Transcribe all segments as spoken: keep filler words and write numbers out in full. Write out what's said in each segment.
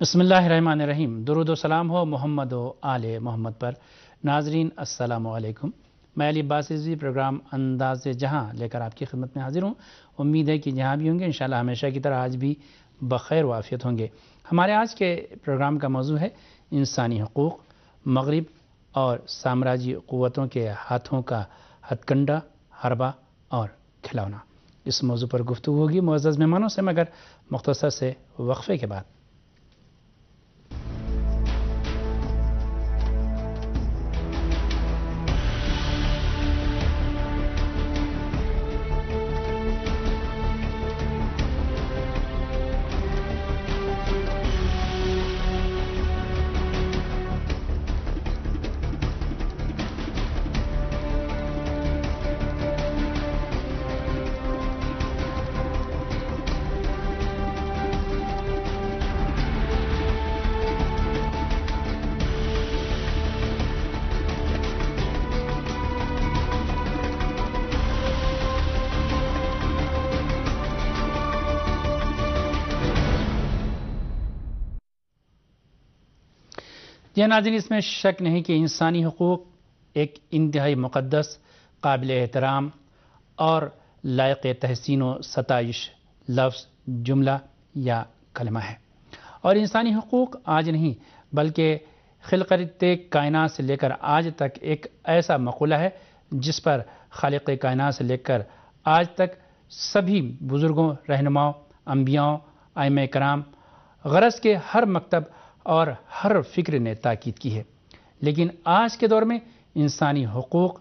بسم اللہ الرحمن الرحیم۔ درود و سلام ہو محمد و آل محمد پر۔ ناظرین السلام علیکم۔ میں علی عباس رضوی پروگرام انداز جہاں لے کر آپ کی خدمت میں حاضر ہوں۔ امید ہے کہ جہاں بھی ہوں گے انشاءاللہ ہمیشہ کی طرح آج بھی بخیر و عافیت ہوں گے۔ ہمارے آج کے پروگرام کا موضوع ہے انسانی حقوق، مغرب اور سامراجی قوتوں کے ہاتھوں کا ہتھ کنڈہ، حربہ اور کھلونا۔ اس موضوع پر گفتگو ہوگی معزز مہمانوں سے، مگر مختصر سے وقفے کے بعد۔ یہ ناظرین، اس میں شک نہیں کہ انسانی حقوق ایک انتہائی مقدس، قابل احترام اور لائق تحسین و ستائش لفظ، جملہ یا کلمہ ہے۔ اور انسانی حقوق آج نہیں بلکہ خلقت کائنات سے لے کر آج تک ایک ایسا مقولہ ہے جس پر خالق کائنات سے لے کر آج تک سبھی بزرگوں، رہنماؤں، انبیاءوں، ائمہ کرام، غرض کے ہر مکتب اور ہر فکر نے تاکید کی ہے۔ لیکن آج کے دور میں انسانی حقوق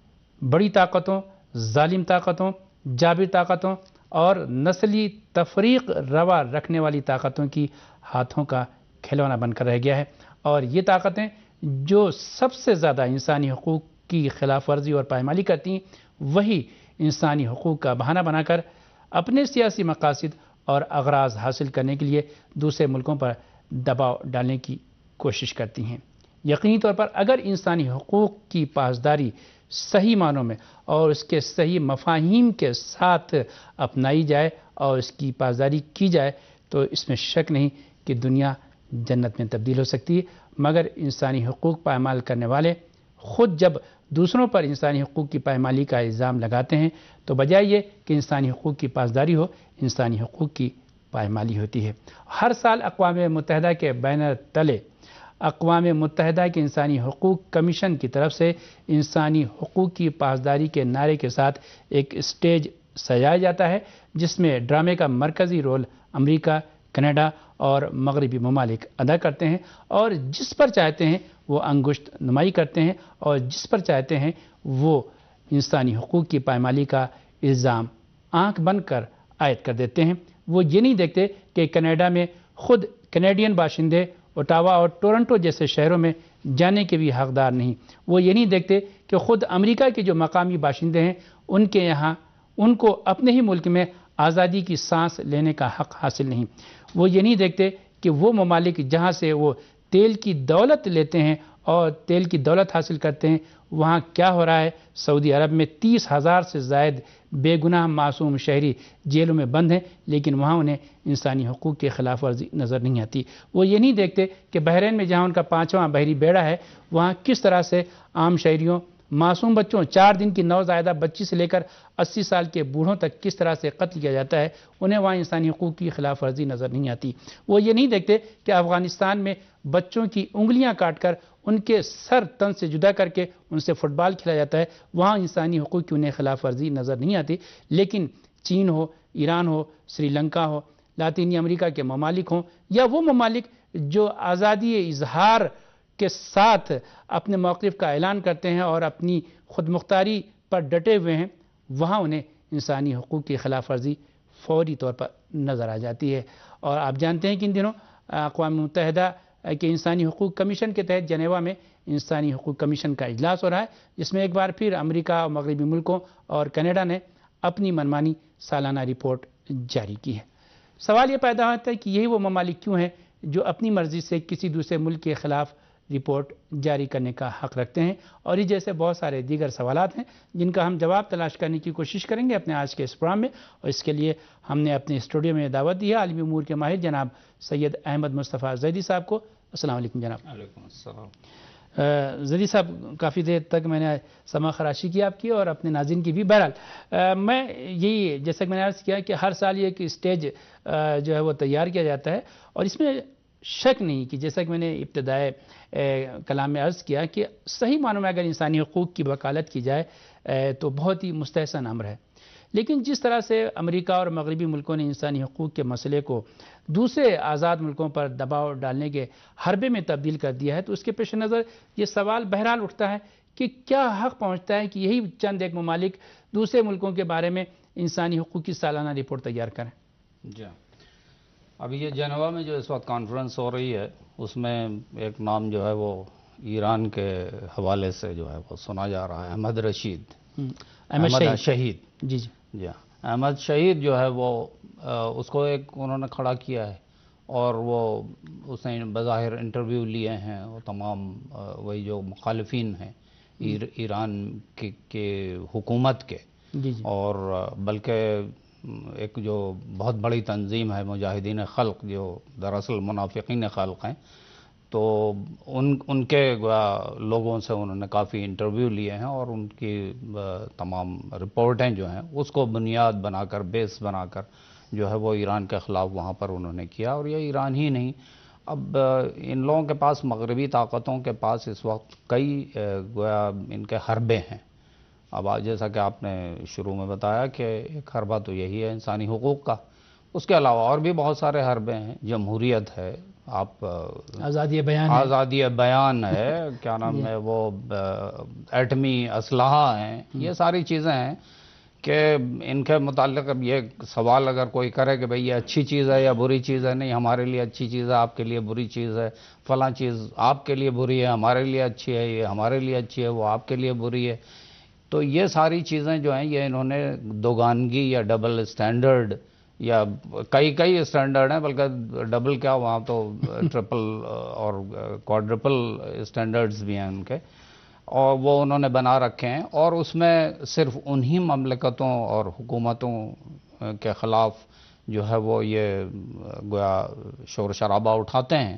بڑی طاقتوں، ظالم طاقتوں، جابر طاقتوں اور نسلی تفریق روا رکھنے والی طاقتوں کی ہاتھوں کا کھلونا بن کر رہ گیا ہے۔ اور یہ طاقتیں جو سب سے زیادہ انسانی حقوق کی خلاف ورزی اور پائمالی کرتی ہیں، وہی انسانی حقوق کا بہانہ بنا کر اپنے سیاسی مقاصد اور اغراض حاصل کرنے کے لیے دوسرے ملکوں پر دباؤ ڈالنے کی کوشش کرتی ہیں۔ یقینی طور پر اگر انسانی حقوق کی پاسداری صحیح معنوں میں اور اس کے صحیح مفاہیم کے ساتھ اپنائی جائے اور اس کی پاسداری کی جائے تو اس میں شک نہیں کہ دنیا جنت میں تبدیل ہو سکتی ہے۔ مگر انسانی حقوق پائمال کرنے والے خود جب دوسروں پر انسانی حقوق کی پائمالی کا الزام لگاتے ہیں تو بجائے یہ کہ انسانی حقوق کی پاسداری ہو، انسانی حقوق کی پائمالی ہوتی ہے۔ ہر سال اقوام متحدہ کے بینر تلے اقوام متحدہ کے انسانی حقوق کمیشن کی طرف سے انسانی حقوق کی پاسداری کے نعرے کے ساتھ ایک اسٹیج سجایا جاتا ہے جس میں ڈرامے کا مرکزی رول امریکہ، کینیڈا اور مغربی ممالک ادا کرتے ہیں، اور جس پر چاہتے ہیں وہ انگشت نمائی کرتے ہیں اور جس پر چاہتے ہیں وہ انسانی حقوق کی پائمالی کا الزام آنکھ بند کر عائد کر دیتے ہیں۔ وہ یہ نہیں دیکھتے کہ کینیڈا میں خود کینیڈین باشندے اوٹاوا اور ٹورنٹو جیسے شہروں میں جانے کے بھی حقدار نہیں۔ وہ یہ نہیں دیکھتے کہ خود امریکہ کے جو مقامی باشندے ہیں ان کے یہاں ان کو اپنے ہی ملک میں آزادی کی سانس لینے کا حق حاصل نہیں۔ وہ یہ نہیں دیکھتے کہ وہ ممالک جہاں سے وہ تیل کی دولت لیتے ہیں اور تیل کی دولت حاصل کرتے ہیں وہاں کیا ہو رہا ہے۔ سعودی عرب میں تیس ہزار سے زائد بے گناہ معصوم شہری جیلوں میں بند ہیں، لیکن وہاں انہیں انسانی حقوق کے خلاف ورزی نظر نہیں آتی۔ وہ یہ نہیں دیکھتے کہ بحرین میں جہاں ان کا پانچواں بحری بیڑا ہے وہاں کس طرح سے عام شہریوں، معصوم بچوں، چار دن کی نوزائیدہ بچی سے لے کر اسی سال کے بوڑھوں تک کس طرح سے قتل کیا جاتا ہے، انہیں وہاں انسانی حقوق کی خلاف ورزی نظر نہیں آتی۔ وہ یہ نہیں دیکھتے کہ افغانستان میں بچوں کی انگلیاں کاٹ کر ان کے سر تن سے جدا کر کے ان سے فٹ بال کھیلا جاتا ہے، وہاں انسانی حقوق کی انہیں خلاف ورزی نظر نہیں آتی۔ لیکن چین ہو، ایران ہو، سری لنکا ہو، لاطینی امریکہ کے ممالک ہوں یا وہ ممالک جو آزادی اظہار کے ساتھ اپنے موقف کا اعلان کرتے ہیں اور اپنی خود مختاری پر ڈٹے ہوئے ہیں، وہاں انہیں انسانی حقوق کی خلاف ورزی فوری طور پر نظر آ جاتی ہے۔ اور آپ جانتے ہیں کہ ان دنوں اقوام متحدہ کے انسانی حقوق کمیشن کے تحت جنیوا میں انسانی حقوق کمیشن کا اجلاس ہو رہا ہے، جس میں ایک بار پھر امریکہ اور مغربی ملکوں اور کینیڈا نے اپنی منمانی سالانہ رپورٹ جاری کی ہے۔ سوال یہ پیدا ہوتا ہے کہ یہی وہ ممالک کیوں ہیں جو اپنی مرضی سے کسی دوسرے ملک کے خلاف رپورٹ جاری کرنے کا حق رکھتے ہیں. اور یہ جیسے بہت سارے دیگر سوالات ہیں جن کا ہم جواب تلاش کرنے کی کوشش کریں گے اپنے آج کے اس پروگرام میں. اور اس کے لیے ہم نے اپنے اسٹوڈیو میں دعوت دی ہے عالمی امور کے ماہر جناب سید احمد مصطفیٰ زیدی صاحب کو. السلام علیکم جناب. وعلیکم السلام. زیدی صاحب کافی دیر تک میں نے سما خراشی کی آپ کی اور اپنے ناظرین کی بھی. بہرحال میں یہی جیسا کہ میں نے عرض کیا کہ ہر سال یہ ایک اسٹیج جو ہے وہ تیار کیا جاتا ہے اور اس میں شک نہیں کہ جیسا کہ میں نے ابتدائے کلام میں عرض کیا کہ صحیح معنوں میں اگر انسانی حقوق کی وکالت کی جائے تو بہت ہی مستحسن امر ہے. لیکن جس طرح سے امریکہ اور مغربی ملکوں نے انسانی حقوق کے مسئلے کو دوسرے آزاد ملکوں پر دباؤ ڈالنے کے حربے میں تبدیل کر دیا ہے تو اس کے پیش نظر یہ سوال بہرحال اٹھتا ہے کہ کیا حق پہنچتا ہے کہ یہی چند ایک ممالک دوسرے ملکوں کے بارے میں انسانی حقوق کی سالانہ رپورٹ تیار کریں. جی ابھی یہ جنیوا میں جو اس وقت کانفرنس ہو رہی ہے اس میں ایک نام جو ہے وہ ایران کے حوالے سے جو ہے وہ سنا جا رہا ہے، احمد رشید احمد شہید. جی جی جی احمد شہید جو ہے وہ اس کو ایک انہوں نے کھڑا کیا ہے اور وہ اس نے بظاہر انٹرویو لیے ہیں وہ تمام وہی جو مخالفین ہیں ایران کے حکومت کے. جی جی اور بلکہ ایک جو بہت بڑی تنظیم ہے مجاہدین خلق جو دراصل منافقین خلق ہیں، تو ان ان کے لوگوں سے انہوں نے کافی انٹرویو لیے ہیں اور ان کی تمام رپورٹیں جو ہیں اس کو بنیاد بنا کر بیس بنا کر جو ہے وہ ایران کے خلاف وہاں پر انہوں نے کیا. اور یہ ایران ہی نہیں، اب ان لوگوں کے پاس مغربی طاقتوں کے پاس اس وقت کئی گویا ان کے حربے ہیں. اب جیسا کہ آپ نے شروع میں بتایا کہ ایک حربہ تو یہی ہے انسانی حقوق کا، اس کے علاوہ اور بھی بہت سارے حربے ہیں. جمہوریت ہے، آپ آزادی بیان آزادی بیان ہے، کیا نام ہے وہ ایٹمی اسلحہ ہیں. یہ ساری چیزیں ہیں کہ ان کے متعلق اب یہ سوال اگر کوئی کرے کہ بھئی یہ اچھی چیز ہے یا بری چیز ہے، نہیں ہمارے لیے اچھی چیز ہے، آپ کے لیے بری چیز ہے، فلاں چیز آپ کے لیے بری ہے ہمارے لیے اچھی ہے، یہ ہمارے لیے اچھی ہے وہ آپ کے لیے بری ہے. تو یہ ساری چیزیں جو ہیں یہ انہوں نے دوگانگی یا ڈبل اسٹینڈرڈ یا کئی کئی اسٹینڈرڈ ہیں، بلکہ ڈبل کیا وہاں تو ٹرپل اور کوادرپل اسٹینڈرڈز بھی ہیں ان کے، اور وہ انہوں نے بنا رکھے ہیں. اور اس میں صرف انہی مملکتوں اور حکومتوں کے خلاف جو ہے وہ یہ گویا شور شرابہ اٹھاتے ہیں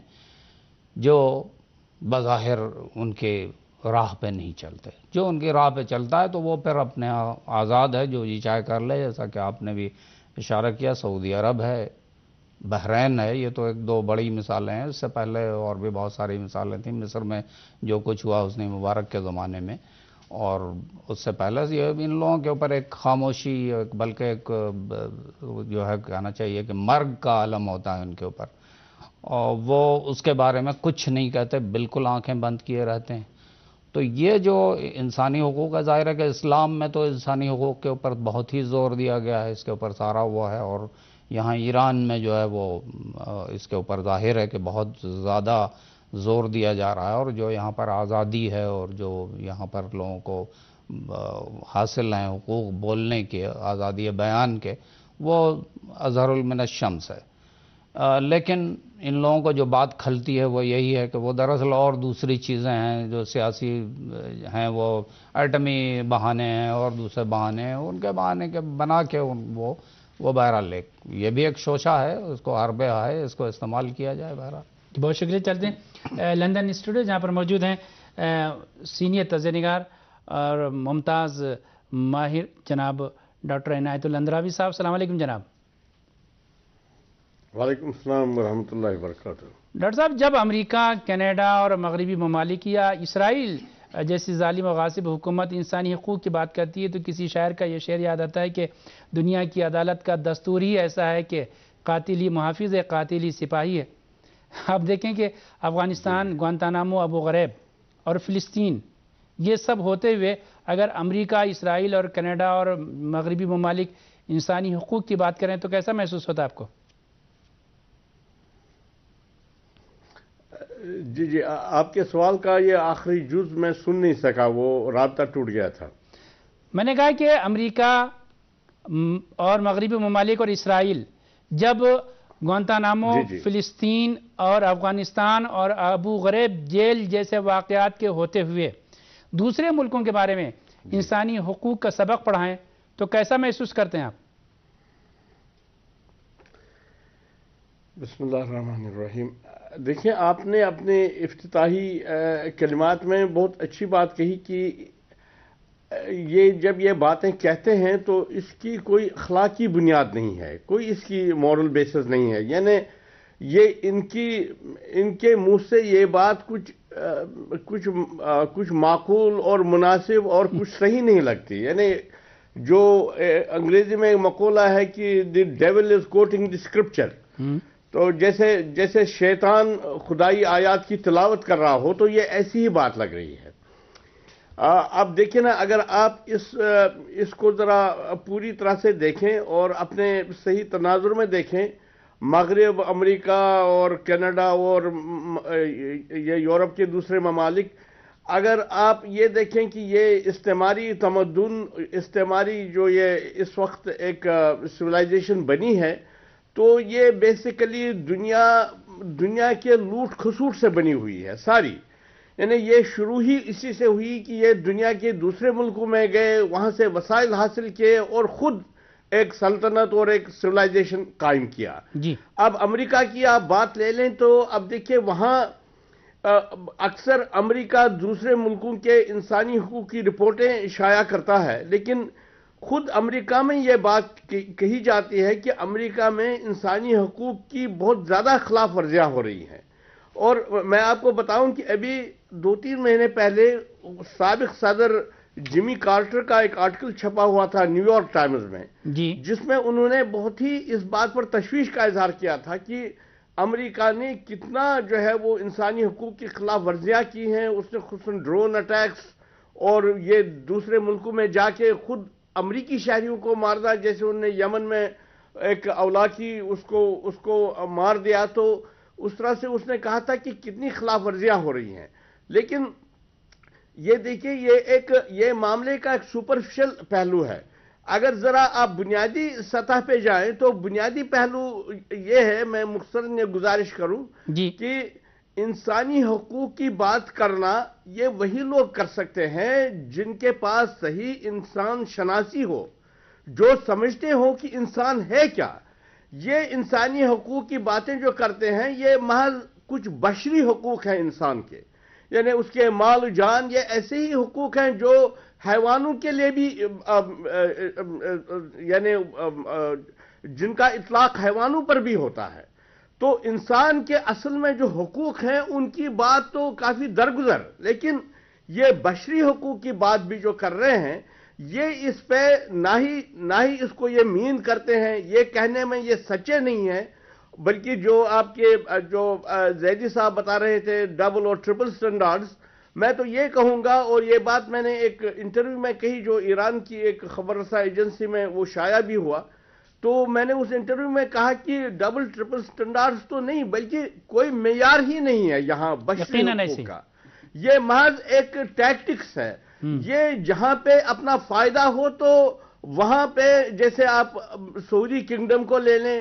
جو بظاہر ان کے راہ پہ نہیں چلتے. جو ان کی راہ پہ چلتا ہے تو وہ پھر اپنے آزاد ہے، جو جی چاہے کر لے. جیسا کہ آپ نے بھی اشارہ کیا، سعودی عرب ہے، بحرین ہے، یہ تو ایک دو بڑی مثالیں ہیں. اس سے پہلے اور بھی بہت ساری مثالیں تھیں. مصر میں جو کچھ ہوا حسنی مبارک کے زمانے میں، اور اس سے پہلے یہ ان لوگوں کے اوپر ایک خاموشی، بلکہ ایک جو ہے کہنا چاہیے کہ مرگ کا عالم ہوتا ہے ان کے اوپر، اور وہ اس کے بارے میں کچھ نہیں کہتے، بالکل آنکھیں بند کیے رہتے ہیں. تو یہ جو انسانی حقوق ہے، ظاہر ہے کہ اسلام میں تو انسانی حقوق کے اوپر بہت ہی زور دیا گیا ہے، اس کے اوپر سارا ہوا ہے. اور یہاں ایران میں جو ہے وہ اس کے اوپر ظاہر ہے کہ بہت زیادہ زور دیا جا رہا ہے. اور جو یہاں پر آزادی ہے اور جو یہاں پر لوگوں کو حاصل ہیں حقوق بولنے کے، آزادی بیان کے، وہ اظہر من الشمس ہے. لیکن ان لوگوں کو جو بات کھلتی ہے وہ یہی ہے کہ وہ دراصل اور دوسری چیزیں ہیں جو سیاسی ہیں، وہ ایٹمی بہانے ہیں اور دوسرے بہانے ہیں، ان کے بہانے کے بنا کے وہ وہ بہرحال ایک یہ بھی ایک شوشہ ہے، اس کو حربے ہے، اس کو استعمال کیا جائے. بہرحال بہت شکریہ. چلتے ہیں لندن اسٹوڈیو جہاں پر موجود ہیں سینئر تجزیہ نگار اور ممتاز ماہر جناب ڈاکٹر عنایت اللہ اندراوی صاحب. السلام علیکم جناب. وعلیکم السلام ورحمۃ اللہ وبرکاتہ. ڈاکٹر صاحب، جب امریکہ، کینیڈا اور مغربی ممالک یا اسرائیل جیسی ظالم و غاصب حکومت انسانی حقوق کی بات کرتی ہے تو کسی شاعر کا یہ شعر یاد آتا ہے کہ دنیا کی عدالت کا دستور ہی ایسا ہے کہ قاتل ہی محافظ ہے، قاتل ہی سپاہی ہے. آپ دیکھیں کہ افغانستان، گوانتانامو، ابو غریب اور فلسطین، یہ سب ہوتے ہوئے اگر امریکہ، اسرائیل اور کینیڈا اور مغربی ممالک انسانی حقوق کی بات کریں تو کیسا محسوس ہوتا ہے آپ کو؟ جی جی آپ کے سوال کا یہ آخری جز میں سن نہیں سکا، وہ رابطہ ٹوٹ گیا تھا. میں نے کہا کہ امریکہ اور مغربی ممالک اور اسرائیل جب گوانتانامو، جی جی فلسطین اور افغانستان اور ابو غریب جیل جیسے واقعات کے ہوتے ہوئے دوسرے ملکوں کے بارے میں انسانی حقوق کا سبق پڑھائیں تو کیسا محسوس کرتے ہیں آپ؟ بسم اللہ الرحمن الرحیم. دیکھیں، آپ نے اپنے افتتاحی کلمات میں بہت اچھی بات کہی کہ یہ جب یہ باتیں کہتے ہیں تو اس کی کوئی اخلاقی بنیاد نہیں ہے، کوئی اس کی مورل بیسس نہیں ہے. یعنی یہ ان کی ان کے منہ سے یہ بات کچھ کچھ کچھ معقول اور مناسب اور کچھ صحیح نہیں لگتی. یعنی جو انگریزی میں مقولہ ہے کہ the devil is quoting the scripture, تو جیسے جیسے شیطان خدائی آیات کی تلاوت کر رہا ہو، تو یہ ایسی ہی بات لگ رہی ہے. اب دیکھیں نا، اگر آپ اس اس کو ذرا پوری طرح سے دیکھیں اور اپنے صحیح تناظر میں دیکھیں، مغرب، امریکہ اور کینیڈا اور یہ یورپ کے دوسرے ممالک، اگر آپ یہ دیکھیں کہ یہ استعماری تمدن، استعماری جو یہ اس وقت ایک سویلائزیشن بنی ہے، تو یہ بیسیکلی دنیا دنیا کے لوٹ کھسوٹ سے بنی ہوئی ہے ساری. یعنی یہ شروع ہی اسی سے ہوئی کہ یہ دنیا کے دوسرے ملکوں میں گئے، وہاں سے وسائل حاصل کیے اور خود ایک سلطنت اور ایک سویلائزیشن قائم کیا. جی اب امریکہ کی آپ بات لے لیں تو اب دیکھیں، وہاں اکثر امریکہ دوسرے ملکوں کے انسانی حقوق کی رپورٹیں شائع کرتا ہے، لیکن خود امریکہ میں یہ بات کہی جاتی ہے کہ امریکہ میں انسانی حقوق کی بہت زیادہ خلاف ورزیاں ہو رہی ہیں. اور میں آپ کو بتاؤں کہ ابھی دو تین مہینے پہلے سابق صدر جمی کارٹر کا ایک آرٹیکل چھپا ہوا تھا نیو یارک ٹائمز میں، جی جس میں انہوں نے بہت ہی اس بات پر تشویش کا اظہار کیا تھا کہ امریکہ نے کتنا جو ہے وہ انسانی حقوق کی خلاف ورزیاں کی ہیں. اس نے خصوصاً ڈرون اٹیکس اور یہ دوسرے ملکوں میں جا کے خود امریکی شہریوں کو مارنا، جیسے انہوں نے یمن میں ایک اولاکی اس کو اس کو مار دیا. تو اس طرح سے اس نے کہا تھا کہ کتنی خلاف ورزیاں ہو رہی ہیں. لیکن یہ دیکھیں، یہ ایک یہ معاملے کا ایک سپرفیشل پہلو ہے. اگر ذرا آپ بنیادی سطح پہ جائیں تو بنیادی پہلو یہ ہے، میں مختصراً یہ گزارش کروں جی کہ انسانی حقوق کی بات کرنا یہ وہی لوگ کر سکتے ہیں جن کے پاس صحیح انسان شناسی ہو، جو سمجھتے ہو کہ انسان ہے کیا. یہ انسانی حقوق کی باتیں جو کرتے ہیں یہ محض کچھ بشری حقوق ہیں انسان کے، یعنی اس کے مال و جان، یہ ایسے ہی حقوق ہیں جو حیوانوں کے لیے بھی، یعنی جن کا اطلاق حیوانوں پر بھی ہوتا ہے. تو انسان کے اصل میں جو حقوق ہیں ان کی بات تو کافی درگزر، لیکن یہ بشری حقوق کی بات بھی جو کر رہے ہیں، یہ اس پہ نہ ہی نہ ہی اس کو یہ مین کرتے ہیں. یہ کہنے میں یہ سچے نہیں ہیں، بلکہ جو آپ کے جو زیدی صاحب بتا رہے تھے ڈبل اور ٹرپل سٹینڈارڈز، میں تو یہ کہوں گا، اور یہ بات میں نے ایک انٹرویو میں کہی جو ایران کی ایک خبر رساں ایجنسی میں وہ شائع بھی ہوا. تو میں نے اس انٹرویو میں کہا کہ ڈبل ٹرپل سٹینڈارڈز تو نہیں، بلکہ کوئی معیار ہی نہیں ہے یہاں بشری حقوق کا. یہ محض ایک ٹیکٹکس ہے. یہ جہاں پہ اپنا فائدہ ہو تو وہاں پہ، جیسے آپ سعودی کنگڈم کو لے لیں،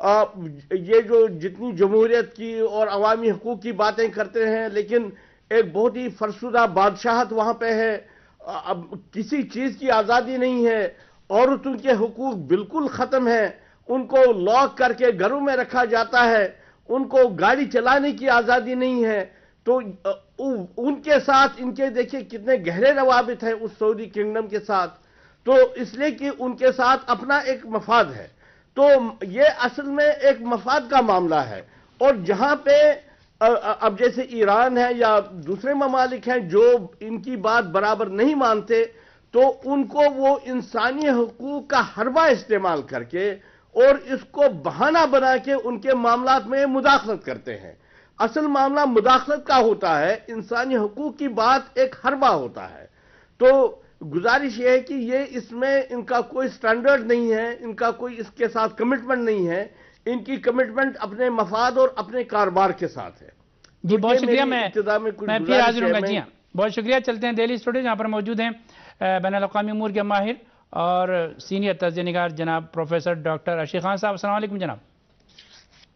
یہ جو جتنی جمہوریت کی اور عوامی حقوق کی باتیں کرتے ہیں، لیکن ایک بہت ہی فرسودہ بادشاہت وہاں پہ ہے. اب کسی چیز کی آزادی نہیں ہے، عورتوں کے حقوق بالکل ختم ہیں، ان کو لاک کر کے گھروں میں رکھا جاتا ہے، ان کو گاڑی چلانے کی آزادی نہیں ہے. تو ان کے ساتھ ان کے دیکھیں کتنے گہرے روابط ہیں اس سعودی کنگڈم کے ساتھ، تو اس لیے کہ ان کے ساتھ اپنا ایک مفاد ہے. تو یہ اصل میں ایک مفاد کا معاملہ ہے. اور جہاں پہ اب جیسے ایران ہے یا دوسرے ممالک ہیں جو ان کی بات برابر نہیں مانتے، تو ان کو وہ انسانی حقوق کا حربہ استعمال کر کے اور اس کو بہانہ بنا کے ان کے معاملات میں مداخلت کرتے ہیں. اصل معاملہ مداخلت کا ہوتا ہے، انسانی حقوق کی بات ایک حربہ ہوتا ہے. تو گزارش یہ ہے کہ یہ اس میں ان کا کوئی سٹینڈرڈ نہیں ہے، ان کا کوئی اس کے ساتھ کمٹمنٹ نہیں ہے. ان کی کمٹمنٹ اپنے مفاد اور اپنے کاروبار کے ساتھ ہے. جی بہت شکریہ. میں میں پھر حاضر ہوں گا. جی ہاں بہت شکریہ. چلتے ہیں دہلی اسٹوڈیو جہاں پر موجود ہیں بین الاقوامی امور کے ماہر اور سینئر تجزیہ نگار جناب پروفیسر ڈاکٹر اشی خان صاحب. السلام علیکم جناب.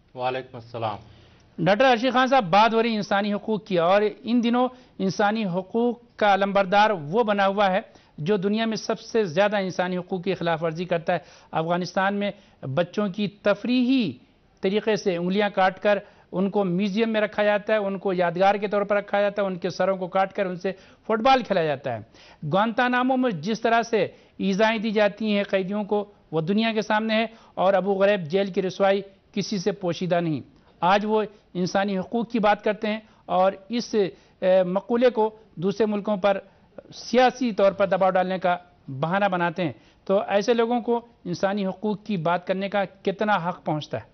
وعلیکم السلام. ڈاکٹر ارشد خان صاحب، بات ہو رہی انسانی حقوق کی، اور ان دنوں انسانی حقوق کا علمبردار وہ بنا ہوا ہے جو دنیا میں سب سے زیادہ انسانی حقوق کی خلاف ورزی کرتا ہے. افغانستان میں بچوں کی تفریحی طریقے سے انگلیاں کاٹ کر ان کو میوزیم میں رکھا جاتا ہے، ان کو یادگار کے طور پر رکھا جاتا ہے، ان کے سروں کو کاٹ کر ان سے فٹ بال کھیلا جاتا ہے. گوانتانامو میں جس طرح سے ایذائیں دی جاتی ہیں قیدیوں کو، وہ دنیا کے سامنے ہے، اور ابو غریب جیل کی رسوائی کسی سے پوشیدہ نہیں. آج وہ انسانی حقوق کی بات کرتے ہیں اور اس مقولے کو دوسرے ملکوں پر سیاسی طور پر دباؤ ڈالنے کا بہانہ بناتے ہیں. تو ایسے لوگوں کو انسانی حقوق کی بات کرنے کا کتنا حق پہنچتا ہے؟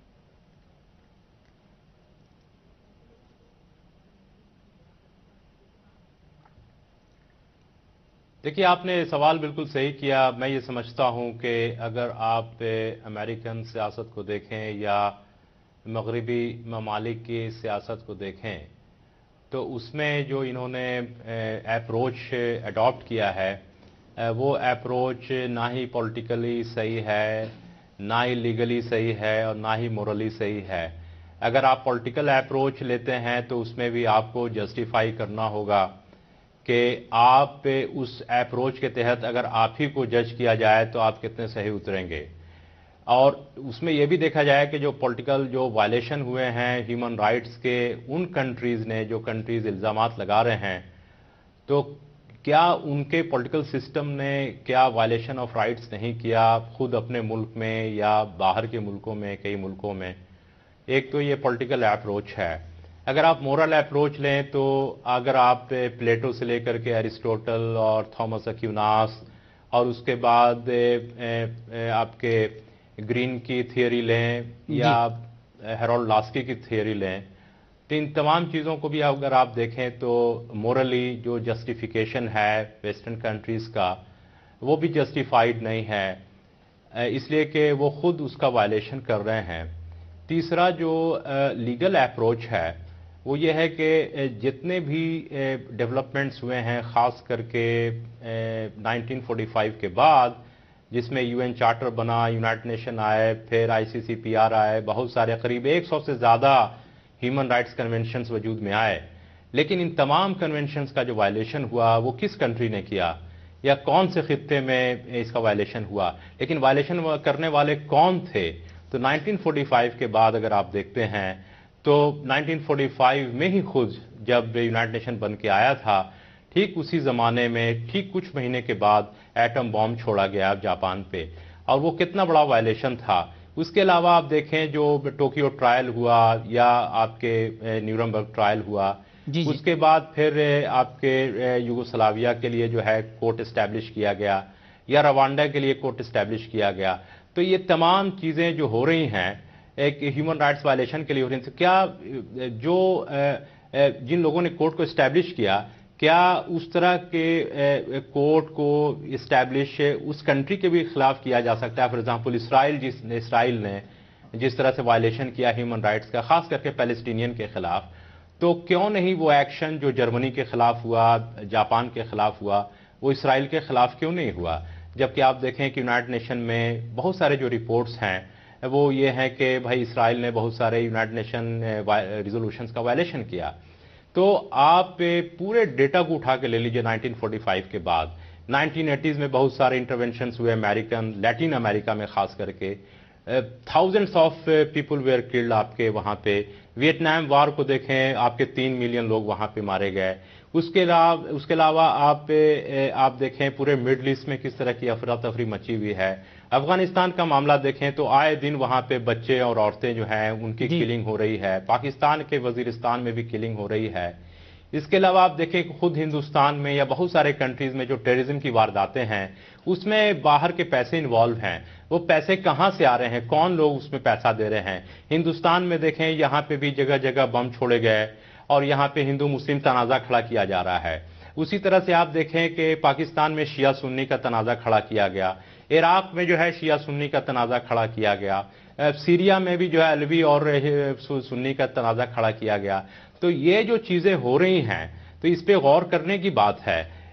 دیکھیے، آپ نے سوال بالکل صحیح کیا. میں یہ سمجھتا ہوں کہ اگر آپ امریکن سیاست کو دیکھیں یا مغربی ممالک کی سیاست کو دیکھیں تو اس میں جو انہوں نے اپروچ اڈاپٹ کیا ہے وہ اپروچ نہ ہی پولیٹیکلی صحیح ہے، نہ ہی لیگلی صحیح ہے، اور نہ ہی مورلی صحیح ہے. اگر آپ پولیٹیکل اپروچ لیتے ہیں تو اس میں بھی آپ کو جسٹیفائی کرنا ہوگا کہ آپ اس اپروچ کے تحت اگر آپ ہی کو جج کیا جائے تو آپ کتنے صحیح اتریں گے. اور اس میں یہ بھی دیکھا جائے کہ جو پولیٹیکل جو وائلیشن ہوئے ہیں ہیومن رائٹس کے، ان کنٹریز نے جو کنٹریز الزامات لگا رہے ہیں، تو کیا ان کے پولیٹیکل سسٹم نے کیا وائلیشن آف رائٹس نہیں کیا خود اپنے ملک میں یا باہر کے ملکوں میں، کئی ملکوں میں؟ ایک تو یہ پولیٹیکل اپروچ ہے. اگر آپ مورل اپروچ لیں تو اگر آپ پلیٹو سے لے کر کے ایرسٹوٹل اور تھامس ایکویناس اور اس کے بعد آپ کے گرین کی تھیوری لیں یا ہیرولڈ لاسکی کی تھیوری لیں، تو ان تمام چیزوں کو بھی اگر آپ دیکھیں تو مورلی جو جسٹیفیکیشن ہے ویسٹرن کنٹریز کا وہ بھی جسٹیفائیڈ نہیں ہے، اس لیے کہ وہ خود اس کا وائلیشن کر رہے ہیں. تیسرا جو لیگل اپروچ ہے وہ یہ ہے کہ جتنے بھی ڈیولپمنٹس ہوئے ہیں خاص کر کے نائنٹین فورٹی فائیو کے بعد، جس میں یو این چارٹر بنا، یونائٹڈ نیشن آئے، پھر آئی سی سی پی آر آئے، بہت سارے قریب ایک سو سے زیادہ ہیومن رائٹس کنونشنز وجود میں آئے، لیکن ان تمام کنونشنز کا جو وائلیشن ہوا وہ کس کنٹری نے کیا یا کون سے خطے میں اس کا وائلیشن ہوا؟ لیکن وائلیشن کرنے والے کون تھے؟ تو نائنٹین فورٹی فائیو کے بعد اگر آپ دیکھتے ہیں تو نائنٹین فورٹی فائیو میں ہی خود جب یونائٹڈ نیشن بن کے آیا تھا، ٹھیک اسی زمانے میں ٹھیک کچھ مہینے کے بعد ایٹم بام چھوڑا گیا جاپان پہ، اور وہ کتنا بڑا وائلیشن تھا. اس کے علاوہ آپ دیکھیں جو ٹوکیو ٹرائل ہوا یا آپ کے نیورمبرگ ٹرائل ہوا، جی جی. اس کے بعد پھر آپ کے یوگوسلاویا کے لیے جو ہے کورٹ اسٹیبلش کیا گیا یا روانڈا کے لیے کورٹ اسٹیبلش کیا گیا. تو یہ تمام چیزیں جو ہو رہی ہیں ایک ہیومن رائٹس وائلیشن کے لیے ہو رہی ہیں. کیا جو جن لوگوں نے کورٹ کو اسٹیبلش کیا، کیا اس طرح کے کورٹ کو اسٹیبلش اس کنٹری کے بھی خلاف کیا جا سکتا ہے؟ فار ایگزامپل اسرائیل، جس نے اسرائیل نے جس طرح سے وائلیشن کیا ہیومن رائٹس کا خاص کر کے پیلسٹینین کے خلاف، تو کیوں نہیں وہ ایکشن جو جرمنی کے خلاف ہوا، جاپان کے خلاف ہوا، وہ اسرائیل کے خلاف کیوں نہیں ہوا؟ جبکہ آپ دیکھیں کہ یونائٹڈ نیشن میں بہت سارے جو رپورٹس ہیں وہ یہ ہیں کہ بھائی اسرائیل نے بہت سارے یونائٹڈ نیشن ریزولوشنز کا وائلیشن کیا. تو آپ پورے ڈیٹا کو اٹھا کے لے لیجئے نائنٹین فورٹی فائیو کے بعد، نائنٹین ایٹیز میں بہت سارے انٹرونشنز ہوئے امریکن، لیٹن امریکہ میں خاص کر کے thousands of people were killed آپ کے وہاں پہ. ویتنام وار کو دیکھیں، آپ کے تین ملین لوگ وہاں پہ مارے گئے. اس کے علاوہ اس کے علاوہ آپ آپ دیکھیں پورے مڈل ایسٹ میں کس طرح کی افراتفری مچی ہوئی ہے. افغانستان کا معاملہ دیکھیں تو آئے دن وہاں پہ بچے اور عورتیں جو ہیں ان کی کلنگ ہو رہی ہے. پاکستان کے وزیرستان میں بھی کلنگ ہو رہی ہے. اس کے علاوہ آپ دیکھیں کہ خود ہندوستان میں یا بہت سارے کنٹریز میں جو ٹیررزم کی وارداتیں ہیں اس میں باہر کے پیسے انوالو ہیں. وہ پیسے کہاں سے آ رہے ہیں؟ کون لوگ اس میں پیسہ دے رہے ہیں؟ ہندوستان میں دیکھیں یہاں پہ بھی جگہ جگہ بم چھوڑے گئے اور یہاں پہ ہندو مسلم تنازع کھڑا کیا جا رہا ہے. اسی طرح سے آپ دیکھیں کہ پاکستان میں شیعہ سنی کا تنازع کھڑا کیا گیا، عراق میں جو ہے شیعہ سنی کا تنازع کھڑا کیا گیا، سیریا میں بھی جو ہے علوی اور سنی کا تنازع کھڑا کیا گیا. تو یہ جو چیزیں ہو رہی ہیں تو اس پہ غور کرنے کی بات ہے.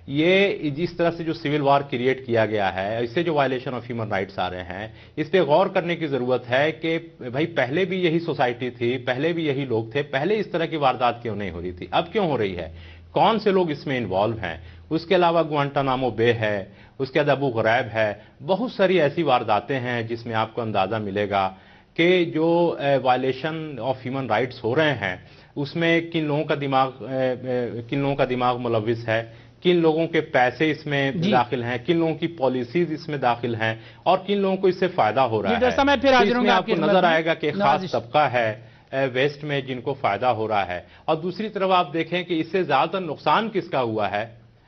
یہ جس طرح سے جو سول وار کریٹ کیا گیا ہے، اس سے جو وائلیشن آف ہیومن رائٹس آ رہے ہیں، اس پہ غور کرنے کی ضرورت ہے کہ بھائی پہلے بھی یہی سوسائٹی تھی، پہلے بھی یہی لوگ تھے، پہلے اس طرح کی واردات کیوں نہیں ہو رہی تھی، اب کیوں ہو رہی ہے، کون سے لوگ اس میں انوالو ہیں؟ اس کے علاوہ گوانٹانامو بے ہے، اس کے بعد ابو غریب ہے، بہت ساری ایسی وارداتیں ہیں جس میں آپ کو اندازہ ملے گا کہ جو وائلیشن آف ہیومن رائٹس ہو رہے ہیں اس میں کن لوگوں کا دماغ کن لوگوں کا دماغ ملوث ہے، کن لوگوں کے پیسے اس میں داخل ہیں، کن لوگوں کی پالیسیز اس میں داخل ہیں، اور کن لوگوں کو اس سے فائدہ ہو رہا ہے۔ تو اس میں آپ کو نظر آئے گا کہ ایک خاص طبقہ ہے ویسٹ میں جن کو فائدہ ہو رہا ہے، اور دوسری طرف آپ دیکھیں کہ اس سے زیادہ نقصان کس کا ہوا ہے۔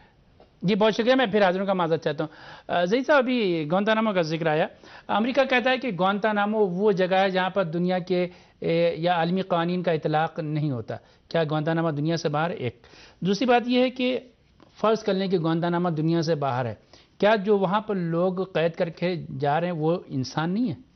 جی بہت شکریہ، میں پھر حاضروں کا معذرت چاہتا ہوں۔ زئی صاحب، ابھی گوانتانامو کا ذکر آیا، امریکہ کہتا ہے کہ گوانتانامو وہ جگہ ہے جہاں پر دنیا کے یا عالمی قوانین کا اطلاق نہیں ہوتا۔ کیا گوانتانامو دنیا سے باہر؟ ایک دوسری بات یہ ہے کہ فرض کر لیں کہ گوانتانامو دنیا سے باہر ہے، کیا جو وہاں پر لوگ قید کر کے جا رہے ہیں وہ انسان نہیں ہے؟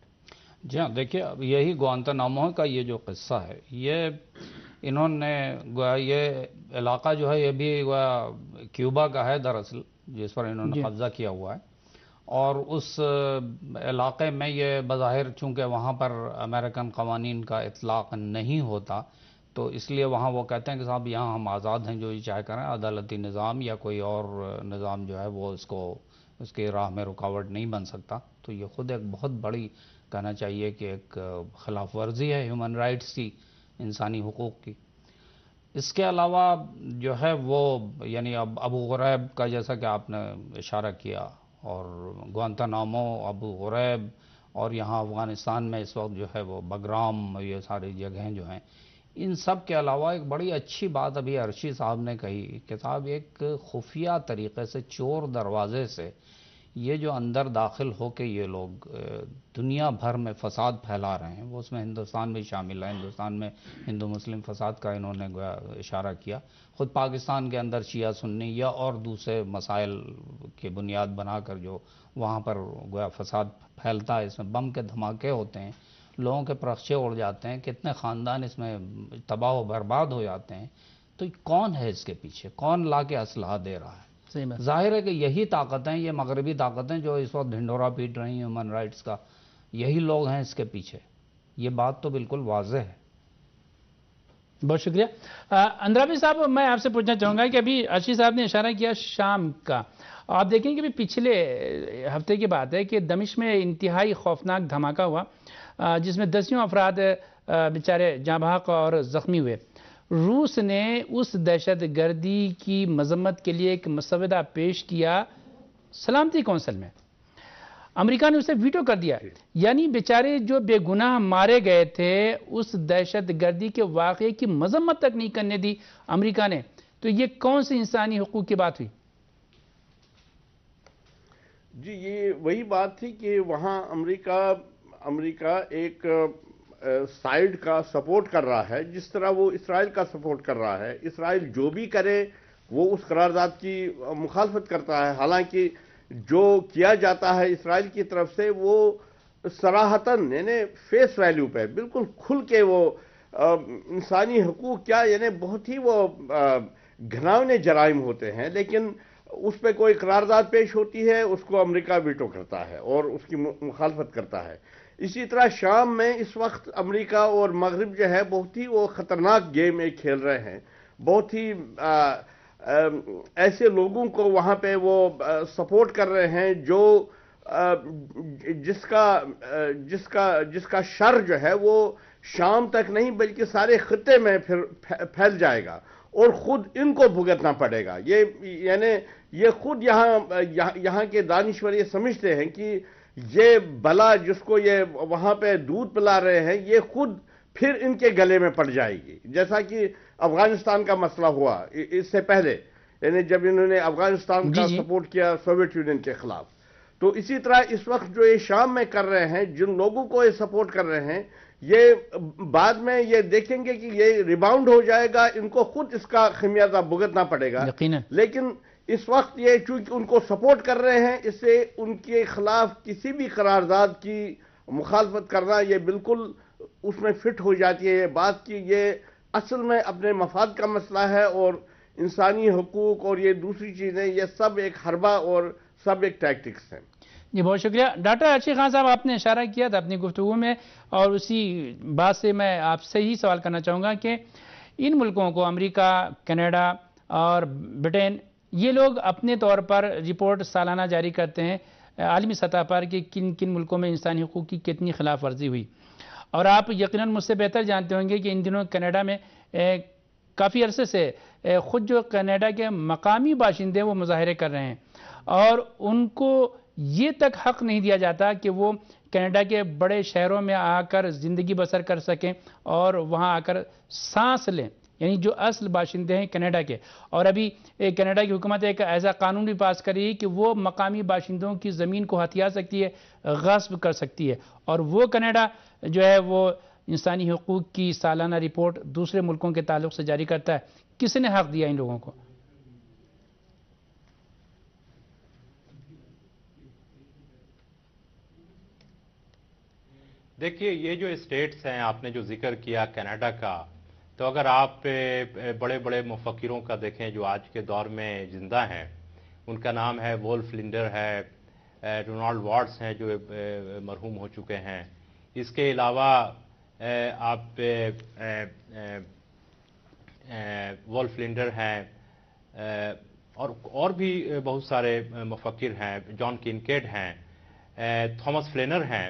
جی ہاں، دیکھیے اب یہی گوانتانامو کا یہ جو قصہ ہے، یہ انہوں نے گویا یہ علاقہ جو ہے یہ بھی گویا کیوبا کا ہے دراصل، جس پر انہوں نے قبضہ کیا ہوا ہے، اور اس علاقے میں یہ بظاہر چونکہ وہاں پر امریکن قوانین کا اطلاق نہیں ہوتا، تو اس لیے وہاں وہ کہتے ہیں کہ صاحب یہاں ہم آزاد ہیں، جو یہ چاہے کریں، عدالتی نظام یا کوئی اور نظام جو ہے وہ اس کو اس کی راہ میں رکاوٹ نہیں بن سکتا۔ تو یہ خود ایک بہت بڑی کہنا چاہیے کہ ایک خلاف ورزی ہے ہیومن رائٹس کی، انسانی حقوق کی۔ اس کے علاوہ جو ہے وہ یعنی اب ابو غریب کا جیسا کہ آپ نے اشارہ کیا، اور گوانتانامو، ابو غریب، اور یہاں افغانستان میں اس وقت جو ہے وہ بگرام، یہ ساری جگہیں جو ہیں، ان سب کے علاوہ ایک بڑی اچھی بات ابھی ارشی صاحب نے کہی کہ صاحب ایک خفیہ طریقے سے چور دروازے سے یہ جو اندر داخل ہو کے یہ لوگ دنیا بھر میں فساد پھیلا رہے ہیں، وہ اس میں ہندوستان بھی شامل ہے۔ ہندوستان میں ہندو مسلم فساد کا انہوں نے اشارہ کیا، خود پاکستان کے اندر شیعہ سنی یا اور دوسرے مسائل کی بنیاد بنا کر جو وہاں پر گویا فساد پھیلتا ہے، اس میں بم کے دھماکے ہوتے ہیں، لوگوں کے پرخچے اڑ جاتے ہیں، کتنے خاندان اس میں تباہ و برباد ہو جاتے ہیں۔ تو کون ہے اس کے پیچھے؟ کون لا کے اسلحہ دے رہا ہے؟ ظاہر ہے کہ یہی طاقتیں، یہ مغربی طاقتیں جو اس وقت ڈھنڈورا پیٹ رہی ہیں ہیومن رائٹس کا، یہی لوگ ہیں اس کے پیچھے۔ یہ بات تو بالکل واضح ہے۔ بہت شکریہ اندرابی صاحب، میں آپ سے پوچھنا چاہوں گا کہ ابھی ارشی صاحب نے اشارہ کیا شام کا، آپ دیکھیں کہ پچھلے ہفتے کی بات ہے کہ دمشق میں انتہائی خوفناک دھماکہ ہوا جس میں دسیوں افراد بیچارے جاں بحق اور زخمی ہوئے۔ روس نے اس دہشت گردی کی مذمت کے لیے ایک مسودہ پیش کیا سلامتی کونسل میں، امریکہ نے اسے ویٹو کر دیا، یعنی بیچارے جو بے گناہ مارے گئے تھے اس دہشت گردی کے واقعے کی مذمت تک نہیں کرنے دی امریکہ نے۔ تو یہ کون سی انسانی حقوق کی بات ہوئی؟ جی یہ وہی بات تھی کہ وہاں امریکہ امریکہ ایک سائیڈ کا سپورٹ کر رہا ہے، جس طرح وہ اسرائیل کا سپورٹ کر رہا ہے۔ اسرائیل جو بھی کرے وہ اس قرارداد کی مخالفت کرتا ہے، حالانکہ جو کیا جاتا ہے اسرائیل کی طرف سے وہ صراحتاً یعنی فیس ویلیو پہ بالکل کھل کے وہ انسانی حقوق کیا یعنی بہت ہی وہ گھناؤنے جرائم ہوتے ہیں، لیکن اس پہ کوئی قرارداد پیش ہوتی ہے، اس کو امریکہ ویٹو کرتا ہے اور اس کی مخالفت کرتا ہے۔ اسی طرح شام میں اس وقت امریکہ اور مغرب جو ہے بہت ہی وہ خطرناک گیم ایک کھیل رہے ہیں، بہت ہی ایسے لوگوں کو وہاں پہ وہ سپورٹ کر رہے ہیں جو جس کا جس کا جس کا شر جو ہے وہ شام تک نہیں بلکہ سارے خطے میں پھر پھیل جائے گا اور خود ان کو بھگتنا پڑے گا۔ یہ یعنی یہ خود یہاں یہاں کے دانشور یہ سمجھتے ہیں کہ یہ بلا جس کو یہ وہاں پہ دودھ پلا رہے ہیں یہ خود پھر ان کے گلے میں پڑ جائے گی، جیسا کہ افغانستان کا مسئلہ ہوا اس سے پہلے، یعنی جب انہوں نے افغانستان کا سپورٹ کیا سوویت یونین کے خلاف۔ تو اسی طرح اس وقت جو یہ شام میں کر رہے ہیں، جن لوگوں کو یہ سپورٹ کر رہے ہیں، یہ بعد میں یہ دیکھیں گے کہ یہ ریباؤنڈ ہو جائے گا، ان کو خود اس کا خمیازہ بھگتنا پڑے گا۔ لیکن اس وقت یہ چونکہ ان کو سپورٹ کر رہے ہیں، اس سے ان کے خلاف کسی بھی قرارداد کی مخالفت کرنا یہ بالکل اس میں فٹ ہو جاتی ہے یہ بات کہ یہ اصل میں اپنے مفاد کا مسئلہ ہے اور انسانی حقوق اور یہ دوسری چیزیں، یہ سب ایک حربہ اور سب ایک ٹیکٹکس ہیں۔ جی بہت شکریہ ڈاکٹر ارشد خان صاحب، آپ نے اشارہ کیا تھا اپنی گفتگو میں، اور اسی بات سے میں آپ سے ہی سوال کرنا چاہوں گا کہ ان ملکوں کو، امریکہ، کینیڈا اور برٹین، یہ لوگ اپنے طور پر رپورٹ سالانہ جاری کرتے ہیں عالمی سطح پر کہ کن کن ملکوں میں انسانی حقوق کی کتنی خلاف ورزی ہوئی، اور آپ یقیناً مجھ سے بہتر جانتے ہوں گے کہ ان دنوں کینیڈا میں کافی عرصے سے خود جو کینیڈا کے مقامی باشندے وہ مظاہرے کر رہے ہیں، اور ان کو یہ تک حق نہیں دیا جاتا کہ وہ کینیڈا کے بڑے شہروں میں آ کر زندگی بسر کر سکیں اور وہاں آ کر سانس لیں، یعنی جو اصل باشندے ہیں کینیڈا کے۔ اور ابھی کینیڈا کی حکومت ایک ایسا قانون بھی پاس کر رہی ہے کہ وہ مقامی باشندوں کی زمین کو ہتھیا سکتی ہے، غصب کر سکتی ہے، اور وہ کینیڈا جو ہے وہ انسانی حقوق کی سالانہ رپورٹ دوسرے ملکوں کے تعلق سے جاری کرتا ہے۔ کس نے حق دیا ان لوگوں کو؟ دیکھیے، یہ جو اسٹیٹس ہیں، آپ نے جو ذکر کیا کینیڈا کا، تو اگر آپ بڑے بڑے مفکروں کا دیکھیں جو آج کے دور میں زندہ ہیں، ان کا نام ہے وولف لینڈر ہے، ڈونالڈ واٹس ہیں جو مرحوم ہو چکے ہیں، اس کے علاوہ آپ وولف لینڈر ہیں، اور اور بھی بہت سارے مفکر ہیں، جان کینکیڈ ہیں، تھامس فلینر ہیں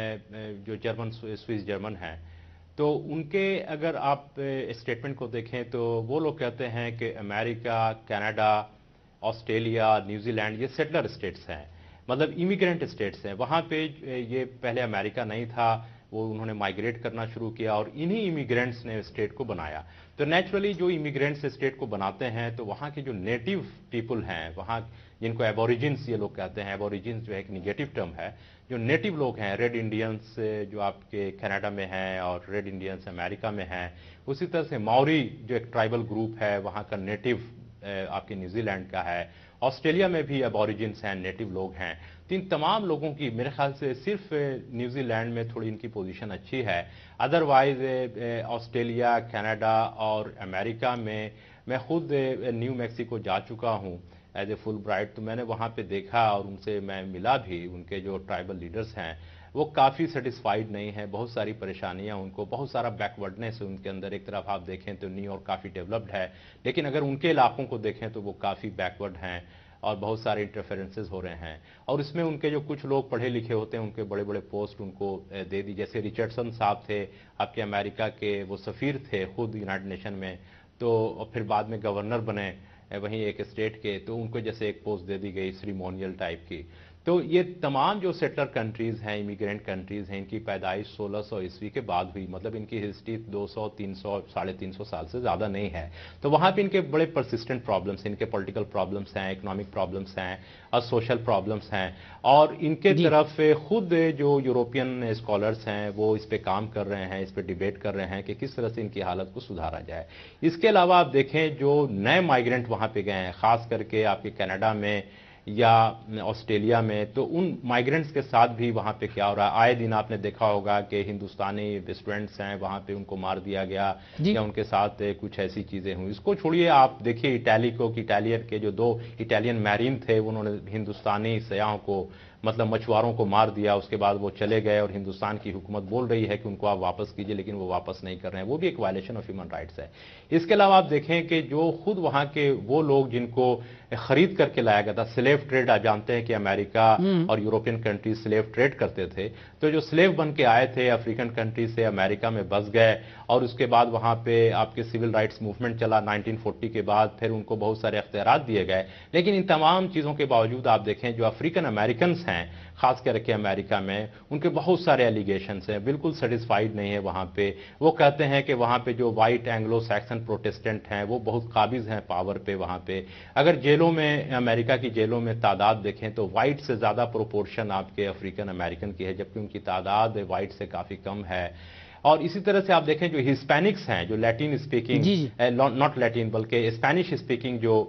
جو جرمن سوئس جرمن ہیں۔ تو ان کے اگر آپ اسٹیٹمنٹ کو دیکھیں تو وہ لوگ کہتے ہیں کہ America, Canada, Australia, New Zealand یہ سیٹلر اسٹیٹس ہیں، مطلب امیگرینٹ اسٹیٹس ہیں۔ وہاں پہ یہ پہلے امریکہ نہیں تھا، وہ انہوں نے مائیگریٹ کرنا شروع کیا اور انہی امیگرینٹس نے اسٹیٹ کو بنایا۔ تو نیچرلی جو امیگرینٹس اسٹیٹ کو بناتے ہیں تو وہاں کے جو نیٹو پیپل ہیں، وہاں جن کو ایبوریجنس یہ لوگ کہتے ہیں، ایبوریجنس جو ایک نیگیٹو ٹرم ہے، جو نیٹو لوگ ہیں، ریڈ انڈینس جو آپ کے کینیڈا میں ہیں اور ریڈ انڈینس امریکہ میں ہیں، اسی طرح سے ماوری جو ایک ٹرائبل گروپ ہے وہاں کا نیٹو آپ کے نیوزی لینڈ کا ہے، آسٹریلیا میں بھی ایبوریجنس ہیں، نیٹو لوگ ہیں۔ تو ان تمام لوگوں کی میرے خیال سے صرف نیوزی لینڈ میں تھوڑی ان کی پوزیشن اچھی ہے، ادروائز آسٹریلیا، کینیڈا اور امریکہ میں میں خود نیو میکسیکو جا چکا ہوں ایز اے فل برائٹ، تو میں نے وہاں پہ دیکھا اور ان سے میں ملا بھی، ان کے جو ٹرائبل لیڈرز ہیں وہ کافی سیٹسفائیڈ نہیں ہیں، بہت ساری پریشانیاں ان کو، بہت سارا بیکورڈنیس ان کے اندر۔ ایک طرف آپ دیکھیں تو نیو یارک کافی ڈیولپڈ ہے، لیکن اگر ان کے علاقوں کو دیکھیں تو وہ کافی بیکورڈ ہیں اور بہت سارے انٹرفیرنسز ہو رہے ہیں، اور اس میں ان کے جو کچھ لوگ پڑھے لکھے ہوتے ہیں ان کے بڑے بڑے پوسٹ ان کو دے دی، جیسے ریچرڈسن صاحب تھے آپ کے امریکہ کے، وہ سفیر تھے خود یونائٹڈ نیشن میں، تو پھر بعد میں گورنر بنے وہیں ایک اسٹیٹ کے، تو ان کو جیسے ایک پوسٹ دے دی گئی سیریمونیل ٹائپ کی۔ تو یہ تمام جو سیٹلر کنٹریز ہیں، امیگرینٹ کنٹریز ہیں، ان کی پیدائش سولہ سو عیسوی کے بعد ہوئی، مطلب ان کی ہسٹری دو سو تین سو ساڑھے تین سو سال سے زیادہ نہیں ہے۔ تو وہاں پہ ان کے بڑے پرسسٹنٹ پرابلمس ہیں، ان کے پولیٹیکل پرابلمس ہیں، اکنامک پرابلمس ہیں اور سوشل پرابلمس ہیں، اور ان کے طرف خود جو یوروپین اسکالرس ہیں وہ اس پہ کام کر رہے ہیں، اس پہ ڈیبیٹ کر رہے ہیں کہ کس طرح سے ان کی حالت کو سدھارا جائے۔ اس کے علاوہ آپ دیکھیں جو نئے مائیگرنٹ وہاں پہ گئے ہیں، خاص کر کے آپ کے کینیڈا میں یا آسٹریلیا میں، تو ان مائیگرنٹس کے ساتھ بھی وہاں پہ کیا ہو رہا ہے؟ آئے دن آپ نے دیکھا ہوگا کہ ہندوستانی اسٹوڈنٹس ہیں وہاں پہ ان کو مار دیا گیا یا ان کے ساتھ کچھ ایسی چیزیں ہوئی۔ اس کو چھوڑیے، آپ دیکھیے اٹالی کو، کہ اٹالین کے جو دو اٹالین میرین تھے انہوں نے ہندوستانی سیاحوں کو، مطلب مچھواروں کو مار دیا، اس کے بعد وہ چلے گئے اور ہندوستان کی حکومت بول رہی ہے کہ ان کو آپ واپس کیجئے، لیکن وہ واپس نہیں کر رہے ہیں، وہ بھی ایک وائلیشن آف ہیومن رائٹس ہے۔ اس کے علاوہ آپ دیکھیں کہ جو خود وہاں کے وہ لوگ جن کو خرید کر کے لایا گیا تھا، سلیو ٹریڈ، آپ جانتے ہیں کہ امریکہ اور یورپین کنٹریز سلیو ٹریڈ کرتے تھے، تو جو سلیو بن کے آئے تھے افریقن کنٹریز سے امریکہ میں بس گئے، اور اس کے بعد وہاں پہ آپ کے سول رائٹس موومنٹ چلا نائنٹین فورٹی کے بعد، پھر ان کو بہت سارے اختیارات دیے گئے، لیکن ان تمام چیزوں کے باوجود آپ دیکھیں جو افریقن امریکنز ہیں خاص کر کے امریکہ میں، ان کے بہت سارے ایلیگیشنز ہیں، بالکل سیٹسفائیڈ نہیں ہے وہاں پہ۔ وہ کہتے ہیں کہ وہاں پہ جو وائٹ اینگلو سیکسن پروٹیسٹنٹ ہیں وہ بہت قابض ہیں پاور پہ وہاں پہ۔ اگر جیلوں میں، امریکہ کی جیلوں میں تعداد دیکھیں تو وائٹ سے زیادہ پروپورشن آپ کے افریقن امریکن کی ہے، جبکہ ان کی تعداد وائٹ سے کافی کم ہے۔ اور اسی طرح سے آپ دیکھیں جو ہسپینکس ہیں، جو لیٹن اسپیکنگ، ناٹ لیٹن بلکہ اسپینش اسپیکنگ جو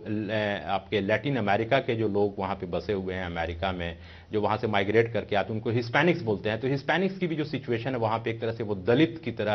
آپ کے لیٹن امریکہ کے جو لوگ وہاں پہ بسے ہوئے ہیں امریکہ میں، جو وہاں سے مائیگریٹ کر کے آتے ہیں، ان کو ہسپینکس بولتے ہیں۔ تو ہسپینکس کی بھی جو سچویشن ہے وہاں پہ ایک طرح سے وہ دلت کی طرح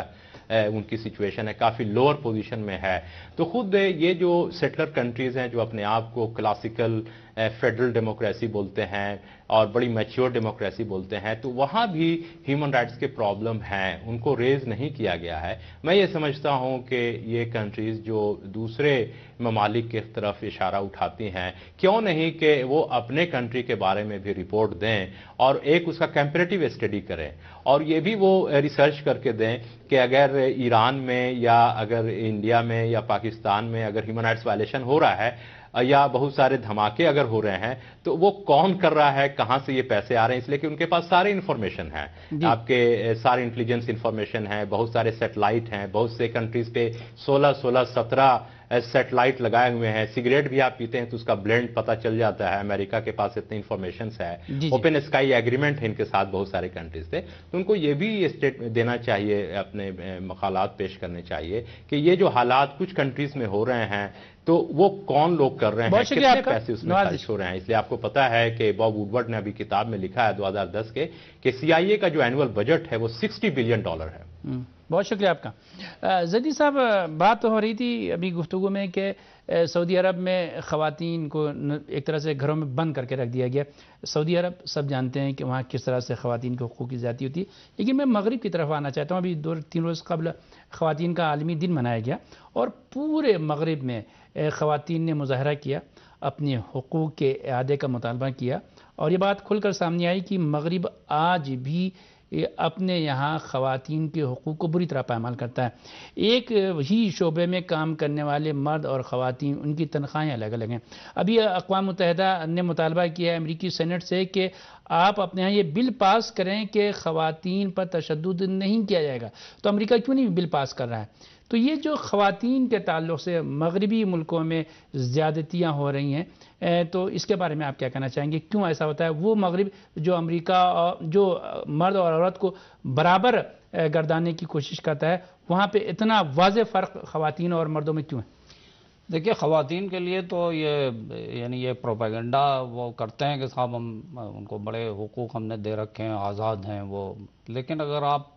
ان کی سچویشن ہے، کافی لوور پوزیشن میں ہے. تو خود یہ جو سیٹلر کنٹریز ہیں جو اپنے آپ کو کلاسیکل فیڈرل ڈیموکریسی بولتے ہیں اور بڑی میچیور ڈیموکریسی بولتے ہیں، تو وہاں بھی ہیومن رائٹس کے پرابلم ہیں، ان کو ریز نہیں کیا گیا ہے. میں یہ سمجھتا ہوں کہ یہ کنٹریز جو دوسرے ممالک کی طرف اشارہ اٹھاتی ہیں، کیوں نہیں کہ وہ اپنے کنٹری کے بارے میں بھی رپورٹ دیں اور ایک اس کا کمپیریٹیو اسٹڈی کریں، اور یہ بھی وہ ریسرچ کر کے دیں کہ اگر ایران میں یا اگر انڈیا میں یا پاکستان میں اگر ہیومن رائٹس وائلیشن ہو رہا ہے یا بہت سارے دھماکے اگر ہو رہے ہیں تو وہ کون کر رہا ہے، کہاں سے یہ پیسے آ رہے ہیں، اس لیے کہ ان کے پاس سارے انفارمیشن ہیں. آپ کے سارے انٹیلیجنس انفارمیشن ہیں، بہت سارے سیٹلائٹ ہیں، بہت سے کنٹریز پہ سولہ سولہ سترہ سیٹلائٹ لگائے ہوئے ہیں. سگریٹ بھی آپ پیتے ہیں تو اس کا بلینڈ پتہ چل جاتا ہے. امریکہ کے پاس اتنے انفارمیشنز ہے. اوپن اسکائی ایگریمنٹ ہے ان کے ساتھ بہت سارے کنٹریز تھے. تو ان کو یہ بھی اسٹیٹ دینا چاہیے، اپنے مقالات پیش کرنے چاہیے کہ یہ جو حالات کچھ کنٹریز میں ہو رہے ہیں تو وہ کون لوگ کر رہے ہیں، کتنے پیسے اس میں خرچ ہو رہے ہیں. اس لیے آپ کو پتا ہے کہ باب ووڈورڈ نے ابھی کتاب میں لکھا ہے دو ہزار دس کے کہ سی آئی اے کا جو اینول بجٹ ہے وہ سکسٹی بلین ڈالر ہے. بہت شکریہ آپ کا. زیدی صاحب، بات ہو رہی تھی ابھی گفتگو میں کہ سعودی عرب میں خواتین کو ایک طرح سے گھروں میں بند کر کے رکھ دیا گیا. سعودی عرب سب جانتے ہیں کہ وہاں کس طرح سے خواتین کو حقوق کی زیادتی ہوتی ہے، لیکن میں مغرب کی طرف آنا چاہتا ہوں. ابھی دو تین روز قبل خواتین کا عالمی دن منایا گیا اور پورے مغرب میں خواتین نے مظاہرہ کیا، اپنے حقوق کے اعادے کا مطالبہ کیا، اور یہ بات کھل کر سامنے آئی کہ مغرب آج بھی اپنے یہاں خواتین کے حقوق کو بری طرح پامال کرتا ہے. ایک ہی شعبے میں کام کرنے والے مرد اور خواتین، ان کی تنخواہیں الگ الگ ہیں. ابھی اقوام متحدہ نے مطالبہ کیا ہے امریکی سینٹ سے کہ آپ اپنے یہاں یہ بل پاس کریں کہ خواتین پر تشدد نہیں کیا جائے گا. تو امریکہ کیوں نہیں بل پاس کر رہا ہے؟ تو یہ جو خواتین کے تعلق سے مغربی ملکوں میں زیادتیاں ہو رہی ہیں، تو اس کے بارے میں آپ کیا کہنا چاہیں گے؟ کیوں ایسا ہوتا ہے؟ وہ مغرب جو امریکہ جو مرد اور عورت کو برابر گردانے کی کوشش کرتا ہے، وہاں پہ اتنا واضح فرق خواتین اور مردوں میں کیوں ہے؟ دیکھیے، خواتین کے لیے تو یہ یعنی یہ پروپیگنڈا وہ کرتے ہیں کہ صاحب ہم ان کو بڑے حقوق ہم نے دے رکھے ہیں، آزاد ہیں وہ. لیکن اگر آپ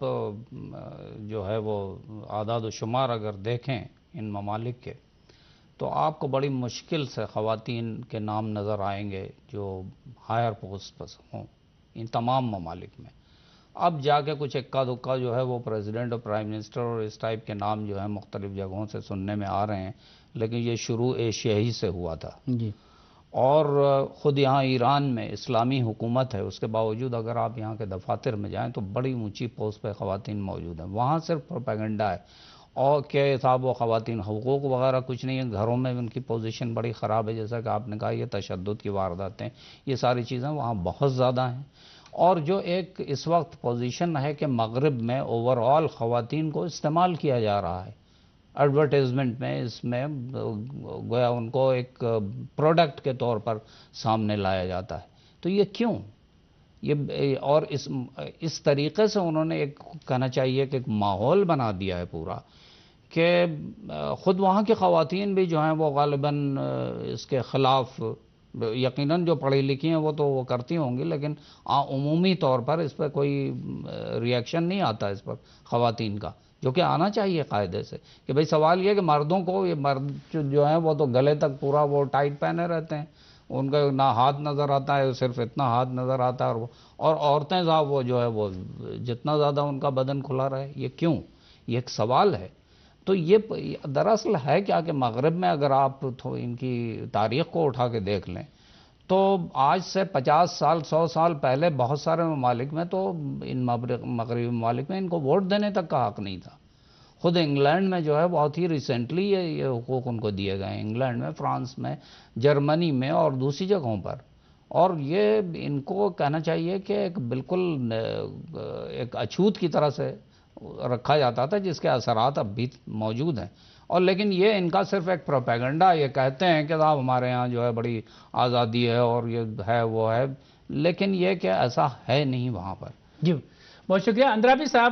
جو ہے وہ اعداد و شمار اگر دیکھیں ان ممالک کے، تو آپ کو بڑی مشکل سے خواتین کے نام نظر آئیں گے جو ہائر پوسٹ پر ہوں ان تمام ممالک میں. اب جا کے کچھ اکا دکا جو ہے وہ پریزیڈنٹ اور پرائم منسٹر اور اس ٹائپ کے نام جو ہیں مختلف جگہوں سے سننے میں آ رہے ہیں، لیکن یہ شروع ایشیا ہی سے ہوا تھا. جی. اور خود یہاں ایران میں اسلامی حکومت ہے، اس کے باوجود اگر آپ یہاں کے دفاتر میں جائیں تو بڑی اونچی پوسٹ پہ خواتین موجود ہیں. وہاں صرف پروپیگنڈا ہے اور کہ صاحب وہ خواتین حقوق وغیرہ کچھ نہیں ہے، گھروں میں ان کی پوزیشن بڑی خراب ہے. جیسا کہ آپ نے کہا، یہ تشدد کی وارداتیں، یہ ساری چیزیں وہاں بہت زیادہ ہیں. اور جو ایک اس وقت پوزیشن ہے کہ مغرب میں اوور آل خواتین کو استعمال کیا جا رہا ہے ایڈورٹائزمنٹ میں، اس میں گویا ان کو ایک پروڈکٹ کے طور پر سامنے لایا جاتا ہے. تو یہ کیوں؟ یہ اور اس اس طریقے سے انہوں نے ایک کہنا چاہیے کہ ایک ماحول بنا دیا ہے پورا، کہ خود وہاں کی خواتین بھی جو ہیں وہ غالباً اس کے خلاف، یقیناً جو پڑھی لکھی ہیں وہ تو وہ کرتی ہوں گی، لیکن عمومی طور پر اس پہ کوئی ری ایکشن نہیں آتا اس پر خواتین کا، جو کہ آنا چاہیے قاعدے سے. کہ بھئی سوال یہ کہ مردوں کو، یہ مرد جو ہیں وہ تو گلے تک پورا وہ ٹائٹ پہنے رہتے ہیں، ان کا نہ ہاتھ نظر آتا ہے، صرف اتنا ہاتھ نظر آتا ہے، اور اور عورتیں صاحب وہ جو ہے وہ جتنا زیادہ ان کا بدن کھلا رہے. یہ کیوں؟ یہ ایک سوال ہے. تو یہ دراصل ہے کیا کہ مغرب میں اگر آپ ان کی تاریخ کو اٹھا کے دیکھ لیں تو آج سے پچاس سال سو سال پہلے بہت سارے ممالک میں تو ان مغربی ممالک میں ان کو ووٹ دینے تک کا حق نہیں تھا. خود انگلینڈ میں جو ہے بہت ہی ریسنٹلی یہ حقوق ان کو دیے گئے ہیں، انگلینڈ میں، فرانس میں، جرمنی میں اور دوسری جگہوں پر. اور یہ ان کو کہنا چاہیے کہ ایک بالکل ایک اچھوت کی طرح سے رکھا جاتا تھا، جس کے اثرات اب بھی موجود ہیں. اور لیکن یہ ان کا صرف ایک پروپیگنڈا، یہ کہتے ہیں کہ صاحب ہمارے ہاں جو ہے بڑی آزادی ہے اور یہ ہے وہ ہے، لیکن یہ کہ ایسا ہے نہیں وہاں پر. جی بہت شکریہ. اندرابی صاحب،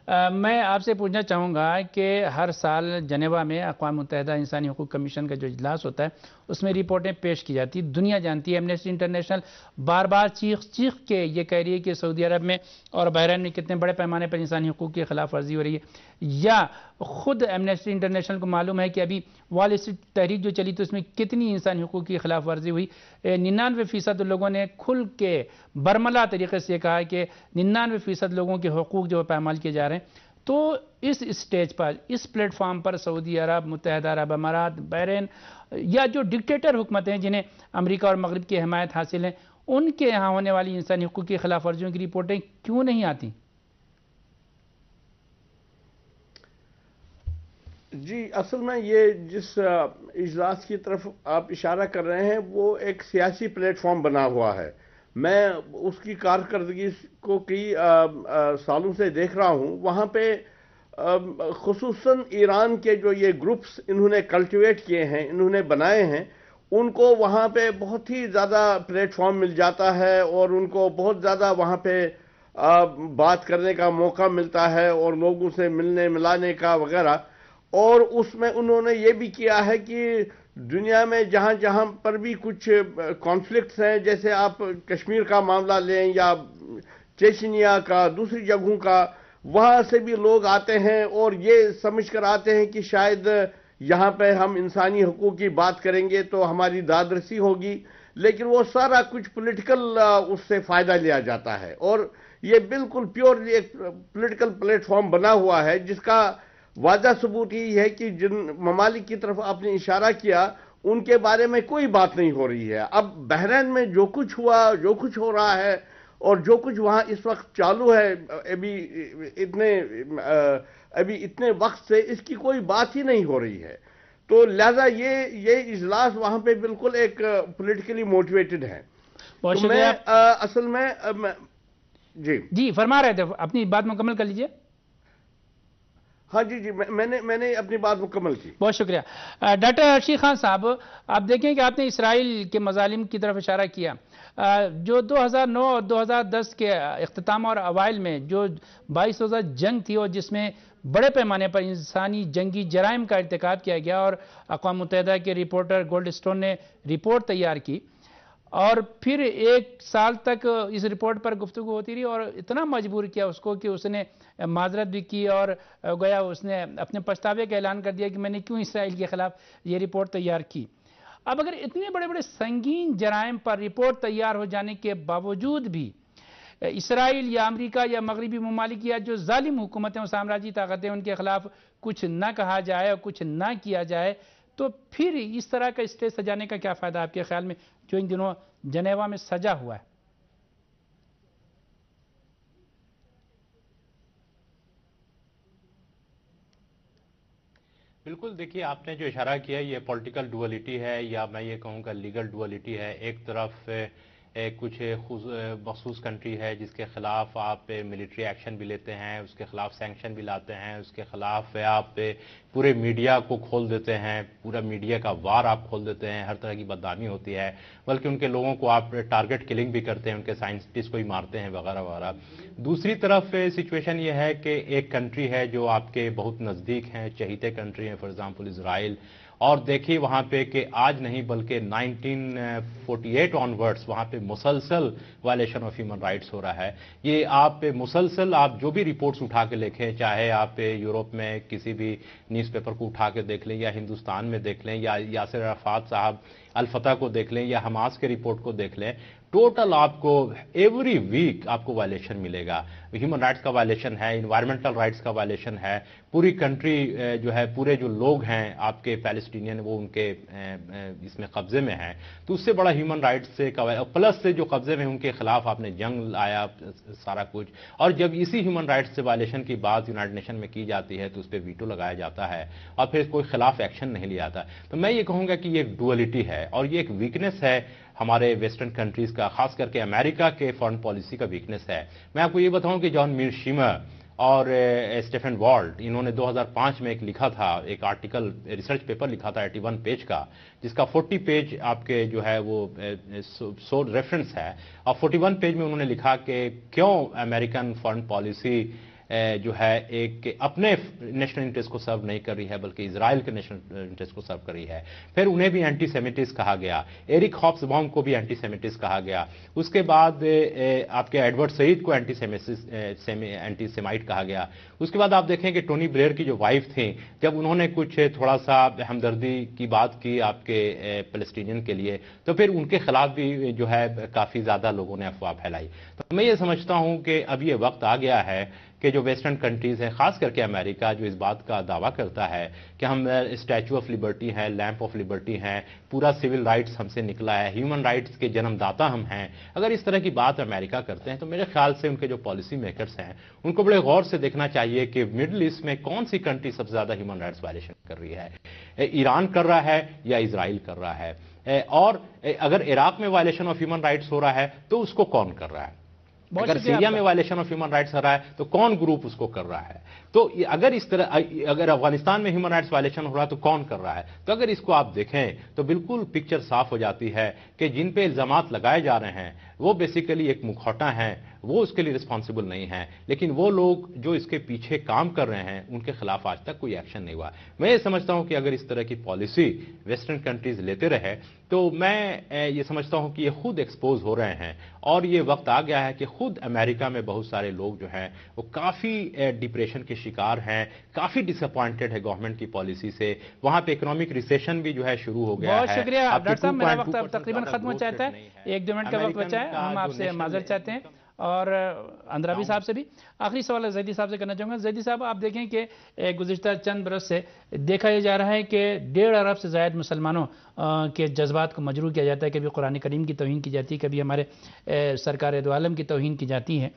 میں آپ سے پوچھنا چاہوں گا کہ ہر سال جنیوا میں اقوام متحدہ انسانی حقوق کمیشن کا جو اجلاس ہوتا ہے اس میں رپورٹیں پیش کی جاتی، دنیا جانتی ہے، ایمنسٹی انٹرنیشنل بار بار چیخ چیخ کے یہ کہہ رہی ہے کہ سعودی عرب میں اور بحرین میں کتنے بڑے پیمانے پر انسانی حقوق کی خلاف ورزی ہو رہی ہے، یا خود ایمنسٹی انٹرنیشنل کو معلوم ہے کہ ابھی وال اسٹریٹ تحریک جو چلی تو اس میں کتنی انسانی حقوق کی خلاف ورزی ہوئی۔ ننانوے فیصد لوگوں نے کھل کے برملا طریقے سے کہا ہے کہ ننانوے فیصد لوگوں کے حقوق جو پامال کیے جا رہے ہیں۔ تو اس اسٹیج پر، اس پلیٹ فارم پر سعودی عرب، متحدہ عرب امارات، بحرین یا جو ڈکٹیٹر حکومتیں ہیں جنہیں امریکہ اور مغرب کی حمایت حاصل ہے، ان کے ہاں ہونے والی انسانی حقوق کی خلاف ورزیوں کی رپورٹیں کیوں نہیں آتی؟ جی، اصل میں یہ جس اجلاس کی طرف آپ اشارہ کر رہے ہیں وہ ایک سیاسی پلیٹ فارم بنا ہوا ہے۔ میں اس کی کارکردگی کو کئی سالوں سے دیکھ رہا ہوں۔ وہاں پہ خصوصاً ایران کے جو یہ گروپس انہوں نے کلٹیویٹ کیے ہیں، انہوں نے بنائے ہیں، ان کو وہاں پہ بہت ہی زیادہ پلیٹ فارم مل جاتا ہے اور ان کو بہت زیادہ وہاں پہ بات کرنے کا موقع ملتا ہے اور لوگوں سے ملنے ملانے کا وغیرہ۔ اور اس میں انہوں نے یہ بھی کیا ہے کہ دنیا میں جہاں جہاں پر بھی کچھ کانفلکٹس ہیں، جیسے آپ کشمیر کا معاملہ لیں یا چیچنیا کا، دوسری جگہوں کا، وہاں سے بھی لوگ آتے ہیں اور یہ سمجھ کر آتے ہیں کہ شاید یہاں پہ ہم انسانی حقوق کی بات کریں گے تو ہماری دادرسی ہوگی، لیکن وہ سارا کچھ پولیٹیکل اس سے فائدہ لیا جاتا ہے۔ اور یہ بالکل پیورلی ایک پولیٹیکل پلیٹ فارم بنا ہوا ہے، جس کا واضح ثبوت یہ ہے کہ جن ممالک کی طرف آپ نے اشارہ کیا ان کے بارے میں کوئی بات نہیں ہو رہی ہے۔ اب بحرین میں جو کچھ ہوا، جو کچھ ہو رہا ہے اور جو کچھ وہاں اس وقت چالو ہے، ابھی اتنے ابھی اتنے وقت سے اس کی کوئی بات ہی نہیں ہو رہی ہے۔ تو لہذا یہ یہ اجلاس وہاں پہ بالکل ایک پولیٹیکلی موٹیویٹڈ ہے۔ تو میں اصل میں جی جی فرما رہے تھے، اپنی بات مکمل کر لیجئے۔ ہاں جی جی میں نے میں نے اپنی بات مکمل کی۔ بہت شکریہ ڈاکٹر ارشی خان صاحب، آپ دیکھیں کہ آپ نے اسرائیل کے مظالم کی طرف اشارہ کیا، جو دو ہزار نو اور دو ہزار دس کے اختتام اور اوائل میں جو باعث روزہ جنگ تھی اور جس میں بڑے پیمانے پر انسانی جنگی جرائم کا ارتکاب کیا گیا، اور اقوام متحدہ کے رپورٹر گولڈ اسٹون نے رپورٹ تیار کی اور پھر ایک سال تک اس رپورٹ پر گفتگو ہوتی رہی اور اتنا مجبور کیا اس کو کہ اس نے معذرت بھی کی اور گویا اس نے اپنے پچھتاوے کا اعلان کر دیا کہ میں نے کیوں اسرائیل کے خلاف یہ رپورٹ تیار کی۔ اب اگر اتنے بڑے بڑے سنگین جرائم پر رپورٹ تیار ہو جانے کے باوجود بھی اسرائیل یا امریکہ یا مغربی ممالک یا جو ظالم حکومتیں اور سامراجی طاقتیں ان کے خلاف کچھ نہ کہا جائے اور کچھ نہ کیا جائے، تو پھر اس طرح کا اسٹیج سجانے کا کیا فائدہ آپ کے خیال میں جو ان دنوں جنیوا میں سجا ہوا ہے؟ بالکل، دیکھیے آپ نے جو اشارہ کیا یہ پولیٹیکل ڈولیٹی ہے، یا میں یہ کہوں گا لیگل ڈولیٹی ہے۔ ایک طرف کچھ مخصوص کنٹری ہے جس کے خلاف آپ ملٹری ایکشن بھی لیتے ہیں، اس کے خلاف سینکشن بھی لاتے ہیں، اس کے خلاف آپ پورے میڈیا کو کھول دیتے ہیں، پورا میڈیا کا وار آپ کھول دیتے ہیں، ہر طرح کی بدنامی ہوتی ہے، بلکہ ان کے لوگوں کو آپ ٹارگٹ کلنگ بھی کرتے ہیں، ان کے سائنٹسٹ کو ہی مارتے ہیں وغیرہ وغیرہ۔ دوسری طرف سچویشن یہ ہے کہ ایک کنٹری ہے جو آپ کے بہت نزدیک ہیں، چہیتے کنٹری ہیں، فار ایگزامپل اسرائیل، اور دیکھیے وہاں پہ کہ آج نہیں بلکہ nineteen forty eight onwards وہاں پہ مسلسل وائلیشن آف ہیومن رائٹس ہو رہا ہے۔ یہ آپ مسلسل آپ جو بھی رپورٹس اٹھا کے لکھیں، چاہے آپ یورپ میں کسی بھی نیوز پیپر کو اٹھا کے دیکھ لیں یا ہندوستان میں دیکھ لیں یا یاسر عرفات صاحب الفتح کو دیکھ لیں یا حماس کے رپورٹ کو دیکھ لیں، ٹوٹل آپ کو ایوری ویک آپ کو وائلیشن ملے گا۔ ہیومن رائٹس کا وائلیشن ہے، انوائرمنٹل رائٹس کا وائلیشن ہے، پوری کنٹری جو ہے، پورے جو لوگ ہیں آپ کے پیلسٹینین وہ ان کے اس میں قبضے میں ہیں، تو اس سے بڑا ہیومن رائٹس سے پلس سے جو قبضے میں ان کے خلاف آپ نے جنگ لایا سارا کچھ، اور جب اسی ہیومن رائٹس سے وائلیشن کی بات یونائٹڈ نیشن میں کی جاتی ہے تو اس پہ ویٹو لگایا جاتا ہے اور پھر کوئی خلاف ایکشن نہیں لیا جاتا۔ تو میں یہ کہوں گا کہ یہ ایک ڈولیٹی ہے اور یہ ایک ویکنس ہے ہمارے ویسٹرن کنٹریز کا، خاص کر کے امریکہ کے فارن پالیسی کا ویکنس ہے۔ میں آپ کو یہ بتاؤں کہ جان میرشیمر اور اسٹیفن والٹ، انہوں نے دو ہزار پانچ میں ایک لکھا تھا، ایک آرٹیکل ریسرچ پیپر لکھا تھا اٹھاسی پیج کا، جس کا چالیس پیج آپ کے جو ہے وہ سو ریفرنس ہے، اور اکتالیس پیج میں انہوں نے لکھا کہ کیوں امریکن فارن پالیسی جو ہے ایک اپنے نیشنل انٹرسٹ کو سرو نہیں کر رہی ہے بلکہ اسرائیل کے نیشنل انٹرسٹ کو سرو کر رہی ہے. پھر انہیں بھی اینٹی سیمیٹسٹ کہا گیا, ایرک ہابس بام کو بھی اینٹی سیمیٹسٹ کہا گیا, اس کے بعد آپ کے ایڈورڈ سعید کو اینٹی اینٹی سیمائٹ کہا گیا. اس کے بعد آپ دیکھیں کہ ٹونی بلیئر کی جو وائف تھیں, جب انہوں نے کچھ تھوڑا سا ہمدردی کی بات کی آپ کے فلسطینین کے لیے تو پھر ان کے خلاف بھی جو ہے کافی زیادہ لوگوں نے افواہ پھیلائی. تو میں یہ سمجھتا ہوں کہ اب یہ وقت آ گیا ہے کہ جو ویسٹرن کنٹریز ہیں, خاص کر کے امریکہ, جو اس بات کا دعویٰ کرتا ہے کہ ہم اسٹیچو آف لبرٹی ہیں, لیمپ آف لبرٹی ہیں, پورا سول رائٹس ہم سے نکلا ہے, ہیومن رائٹس کے جنم داتا ہم ہیں, اگر اس طرح کی بات امریکہ کرتے ہیں تو میرے خیال سے ان کے جو پالیسی میکرز ہیں ان کو بڑے غور سے دیکھنا چاہیے کہ مڈل ایسٹ میں کون سی کنٹری سب سے زیادہ ہیومن رائٹس وائلیشن کر رہی ہے. ایران کر رہا ہے یا اسرائیل کر رہا ہے؟ اور اگر عراق میں وائلیشن آف ہیومن رائٹس ہو رہا ہے تو اس کو کون کر رہا ہے؟ اگر سیریا میں وائلیشن آف ہیومن رائٹس ہو رہا ہے تو کون گروپ اس کو کر رہا ہے؟ تو اگر اس طرح اگر افغانستان میں ہیومن رائٹس وائلیشن ہو رہا ہے تو کون کر رہا ہے؟ تو اگر اس کو آپ دیکھیں تو بالکل پکچر صاف ہو جاتی ہے کہ جن پہ الزامات لگائے جا رہے ہیں وہ بیسیکلی ایک مکھوٹا ہیں, وہ اس کے لیے رسپانسبل نہیں ہیں, لیکن وہ لوگ جو اس کے پیچھے کام کر رہے ہیں ان کے خلاف آج تک کوئی ایکشن نہیں ہوا. میں یہ سمجھتا ہوں کہ اگر اس طرح کی پالیسی ویسٹرن کنٹریز لیتے رہے تو میں یہ سمجھتا ہوں کہ یہ خود ایکسپوز ہو رہے ہیں, اور یہ وقت آ گیا ہے کہ خود امریکہ میں بہت سارے لوگ جو ہیں وہ کافی ڈپریشن کے شکار ہیں, کافی ڈس اپوائنٹڈ ہے گورنمنٹ کی پالیسی سے. وہاں پہ اکنامک ریسیشن بھی جو ہے شروع ہو گیا ہے. بہت شکریہ ڈاکٹر صاحب, میرا وقت اب تقریباً ختم ہو چاہتا ہے, ایک دو منٹ کا وقت بچا ہے, ہم آپ سے معذرت چاہتے ہیں. اور اندرابی صاحب سے بھی آخری سوال زیدی صاحب سے کرنا چاہوں گا. زیدی صاحب, آپ دیکھیں کہ گزشتہ چند برس سے دیکھا یہ جا رہا ہے کہ ڈیڑھ ارب سے زائد مسلمانوں کے جذبات کو مجروح کیا جاتا ہے, کبھی قرآن کریم کی توہین کی جاتی ہے, کبھی ہمارے سرکار دو عالم کی توہین کی جاتی ہے.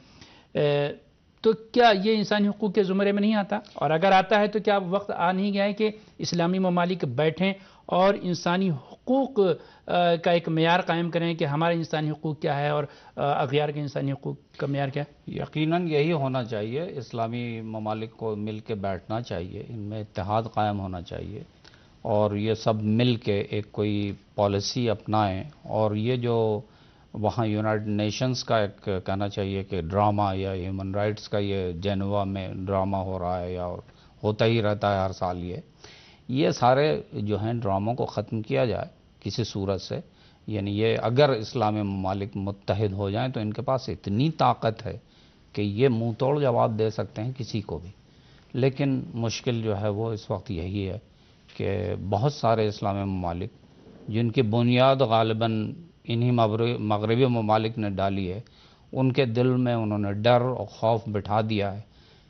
تو کیا یہ انسانی حقوق کے زمرے میں نہیں آتا؟ اور اگر آتا ہے تو کیا وقت آ نہیں گیا ہے کہ اسلامی ممالک بیٹھیں اور انسانی حقوق کا ایک معیار قائم کریں کہ ہمارا انسانی حقوق کیا ہے اور اغیار کے انسانی حقوق کا معیار کیا ہے؟ یقیناً یہی ہونا چاہیے, اسلامی ممالک کو مل کے بیٹھنا چاہیے, ان میں اتحاد قائم ہونا چاہیے اور یہ سب مل کے ایک کوئی پالیسی اپنائیں. اور یہ جو وہاں یونائٹڈ نیشنز کا ایک کہنا چاہیے کہ ڈرامہ یا ہیومن رائٹس کا یہ جنیوا میں ڈرامہ ہو رہا ہے یا ہوتا ہی رہتا ہے ہر سال, یہ یہ سارے جو ہیں ڈراموں کو ختم کیا جائے کسی صورت سے. یعنی یہ اگر اسلامی ممالک متحد ہو جائیں تو ان کے پاس اتنی طاقت ہے کہ یہ منہ توڑ جواب دے سکتے ہیں کسی کو بھی. لیکن مشکل جو ہے وہ اس وقت یہی ہے کہ بہت سارے اسلامی ممالک جن کی بنیاد غالباً انہی مغربی ممالک نے ڈالی ہے, ان کے دل میں انہوں نے ڈر اور خوف بٹھا دیا ہے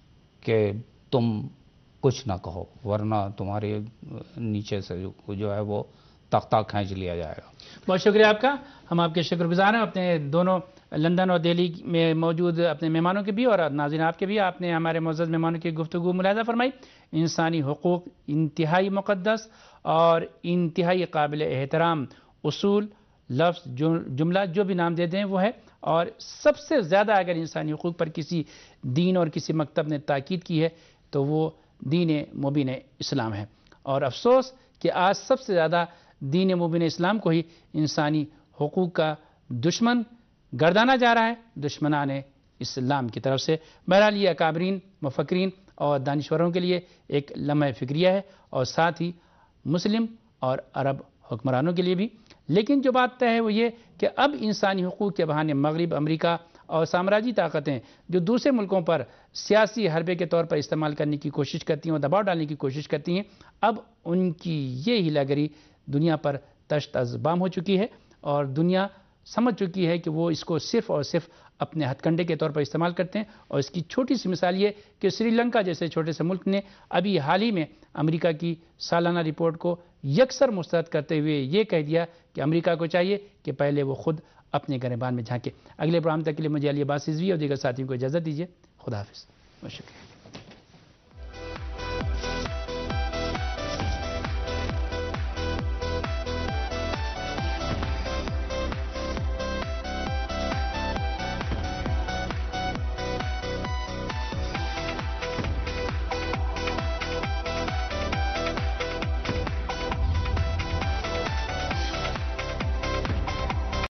کہ تم کچھ نہ کہو ورنہ تمہارے نیچے سے جو ہے وہ تختہ کھینچ لیا جائے گا. بہت شکریہ آپ کا, ہم آپ کے شکر گزار ہیں اپنے دونوں لندن اور دہلی میں موجود اپنے مہمانوں کے بھی اور ناظرین آپ کے بھی. آپ نے ہمارے معزز مہمانوں کی گفتگو ملاحظہ فرمائی. انسانی حقوق انتہائی مقدس اور انتہائی قابل احترام اصول, لفظ, جملہ, جو بھی نام دے دیں وہ ہے, اور سب سے زیادہ اگر انسانی حقوق پر کسی دین اور کسی مکتب نے تاکید کی ہے تو وہ دین مبین اسلام ہے. اور افسوس کہ آج سب سے زیادہ دین مبین اسلام کو ہی انسانی حقوق کا دشمن گردانا جا رہا ہے, دشمنان اسلام کی طرف سے. بہرحال یہ اکابرین, مفکرین اور دانشوروں کے لیے ایک لمحہ فکریہ ہے اور ساتھ ہی مسلم اور عرب حکمرانوں کے لیے بھی. لیکن جو بات طے ہے وہ یہ کہ اب انسانی حقوق کے بہانے مغرب, امریکہ اور سامراجی طاقتیں جو دوسرے ملکوں پر سیاسی حربے کے طور پر استعمال کرنے کی کوشش کرتی ہیں اور دباؤ ڈالنے کی کوشش کرتی ہیں, اب ان کی یہ ہیلا گری دنیا پر تشت از بام ہو چکی ہے اور دنیا سمجھ چکی ہے کہ وہ اس کو صرف اور صرف اپنے ہتھ کنڈے کے طور پر استعمال کرتے ہیں. اور اس کی چھوٹی سی مثال یہ کہ سری لنکا جیسے چھوٹے سے ملک نے ابھی حال ہی میں امریکہ کی سالانہ رپورٹ کو یکسر مسترد کرتے ہوئے یہ کہہ دیا کہ امریکہ کو چاہیے کہ پہلے وہ خود اپنے گریبان میں جھانکے. اگلے پروگرام تک کے لیے مجھے علی عباس رضوی اور دیگر ساتھیوں کو اجازت دیجیے. خدا حافظ. بہت شکریہ.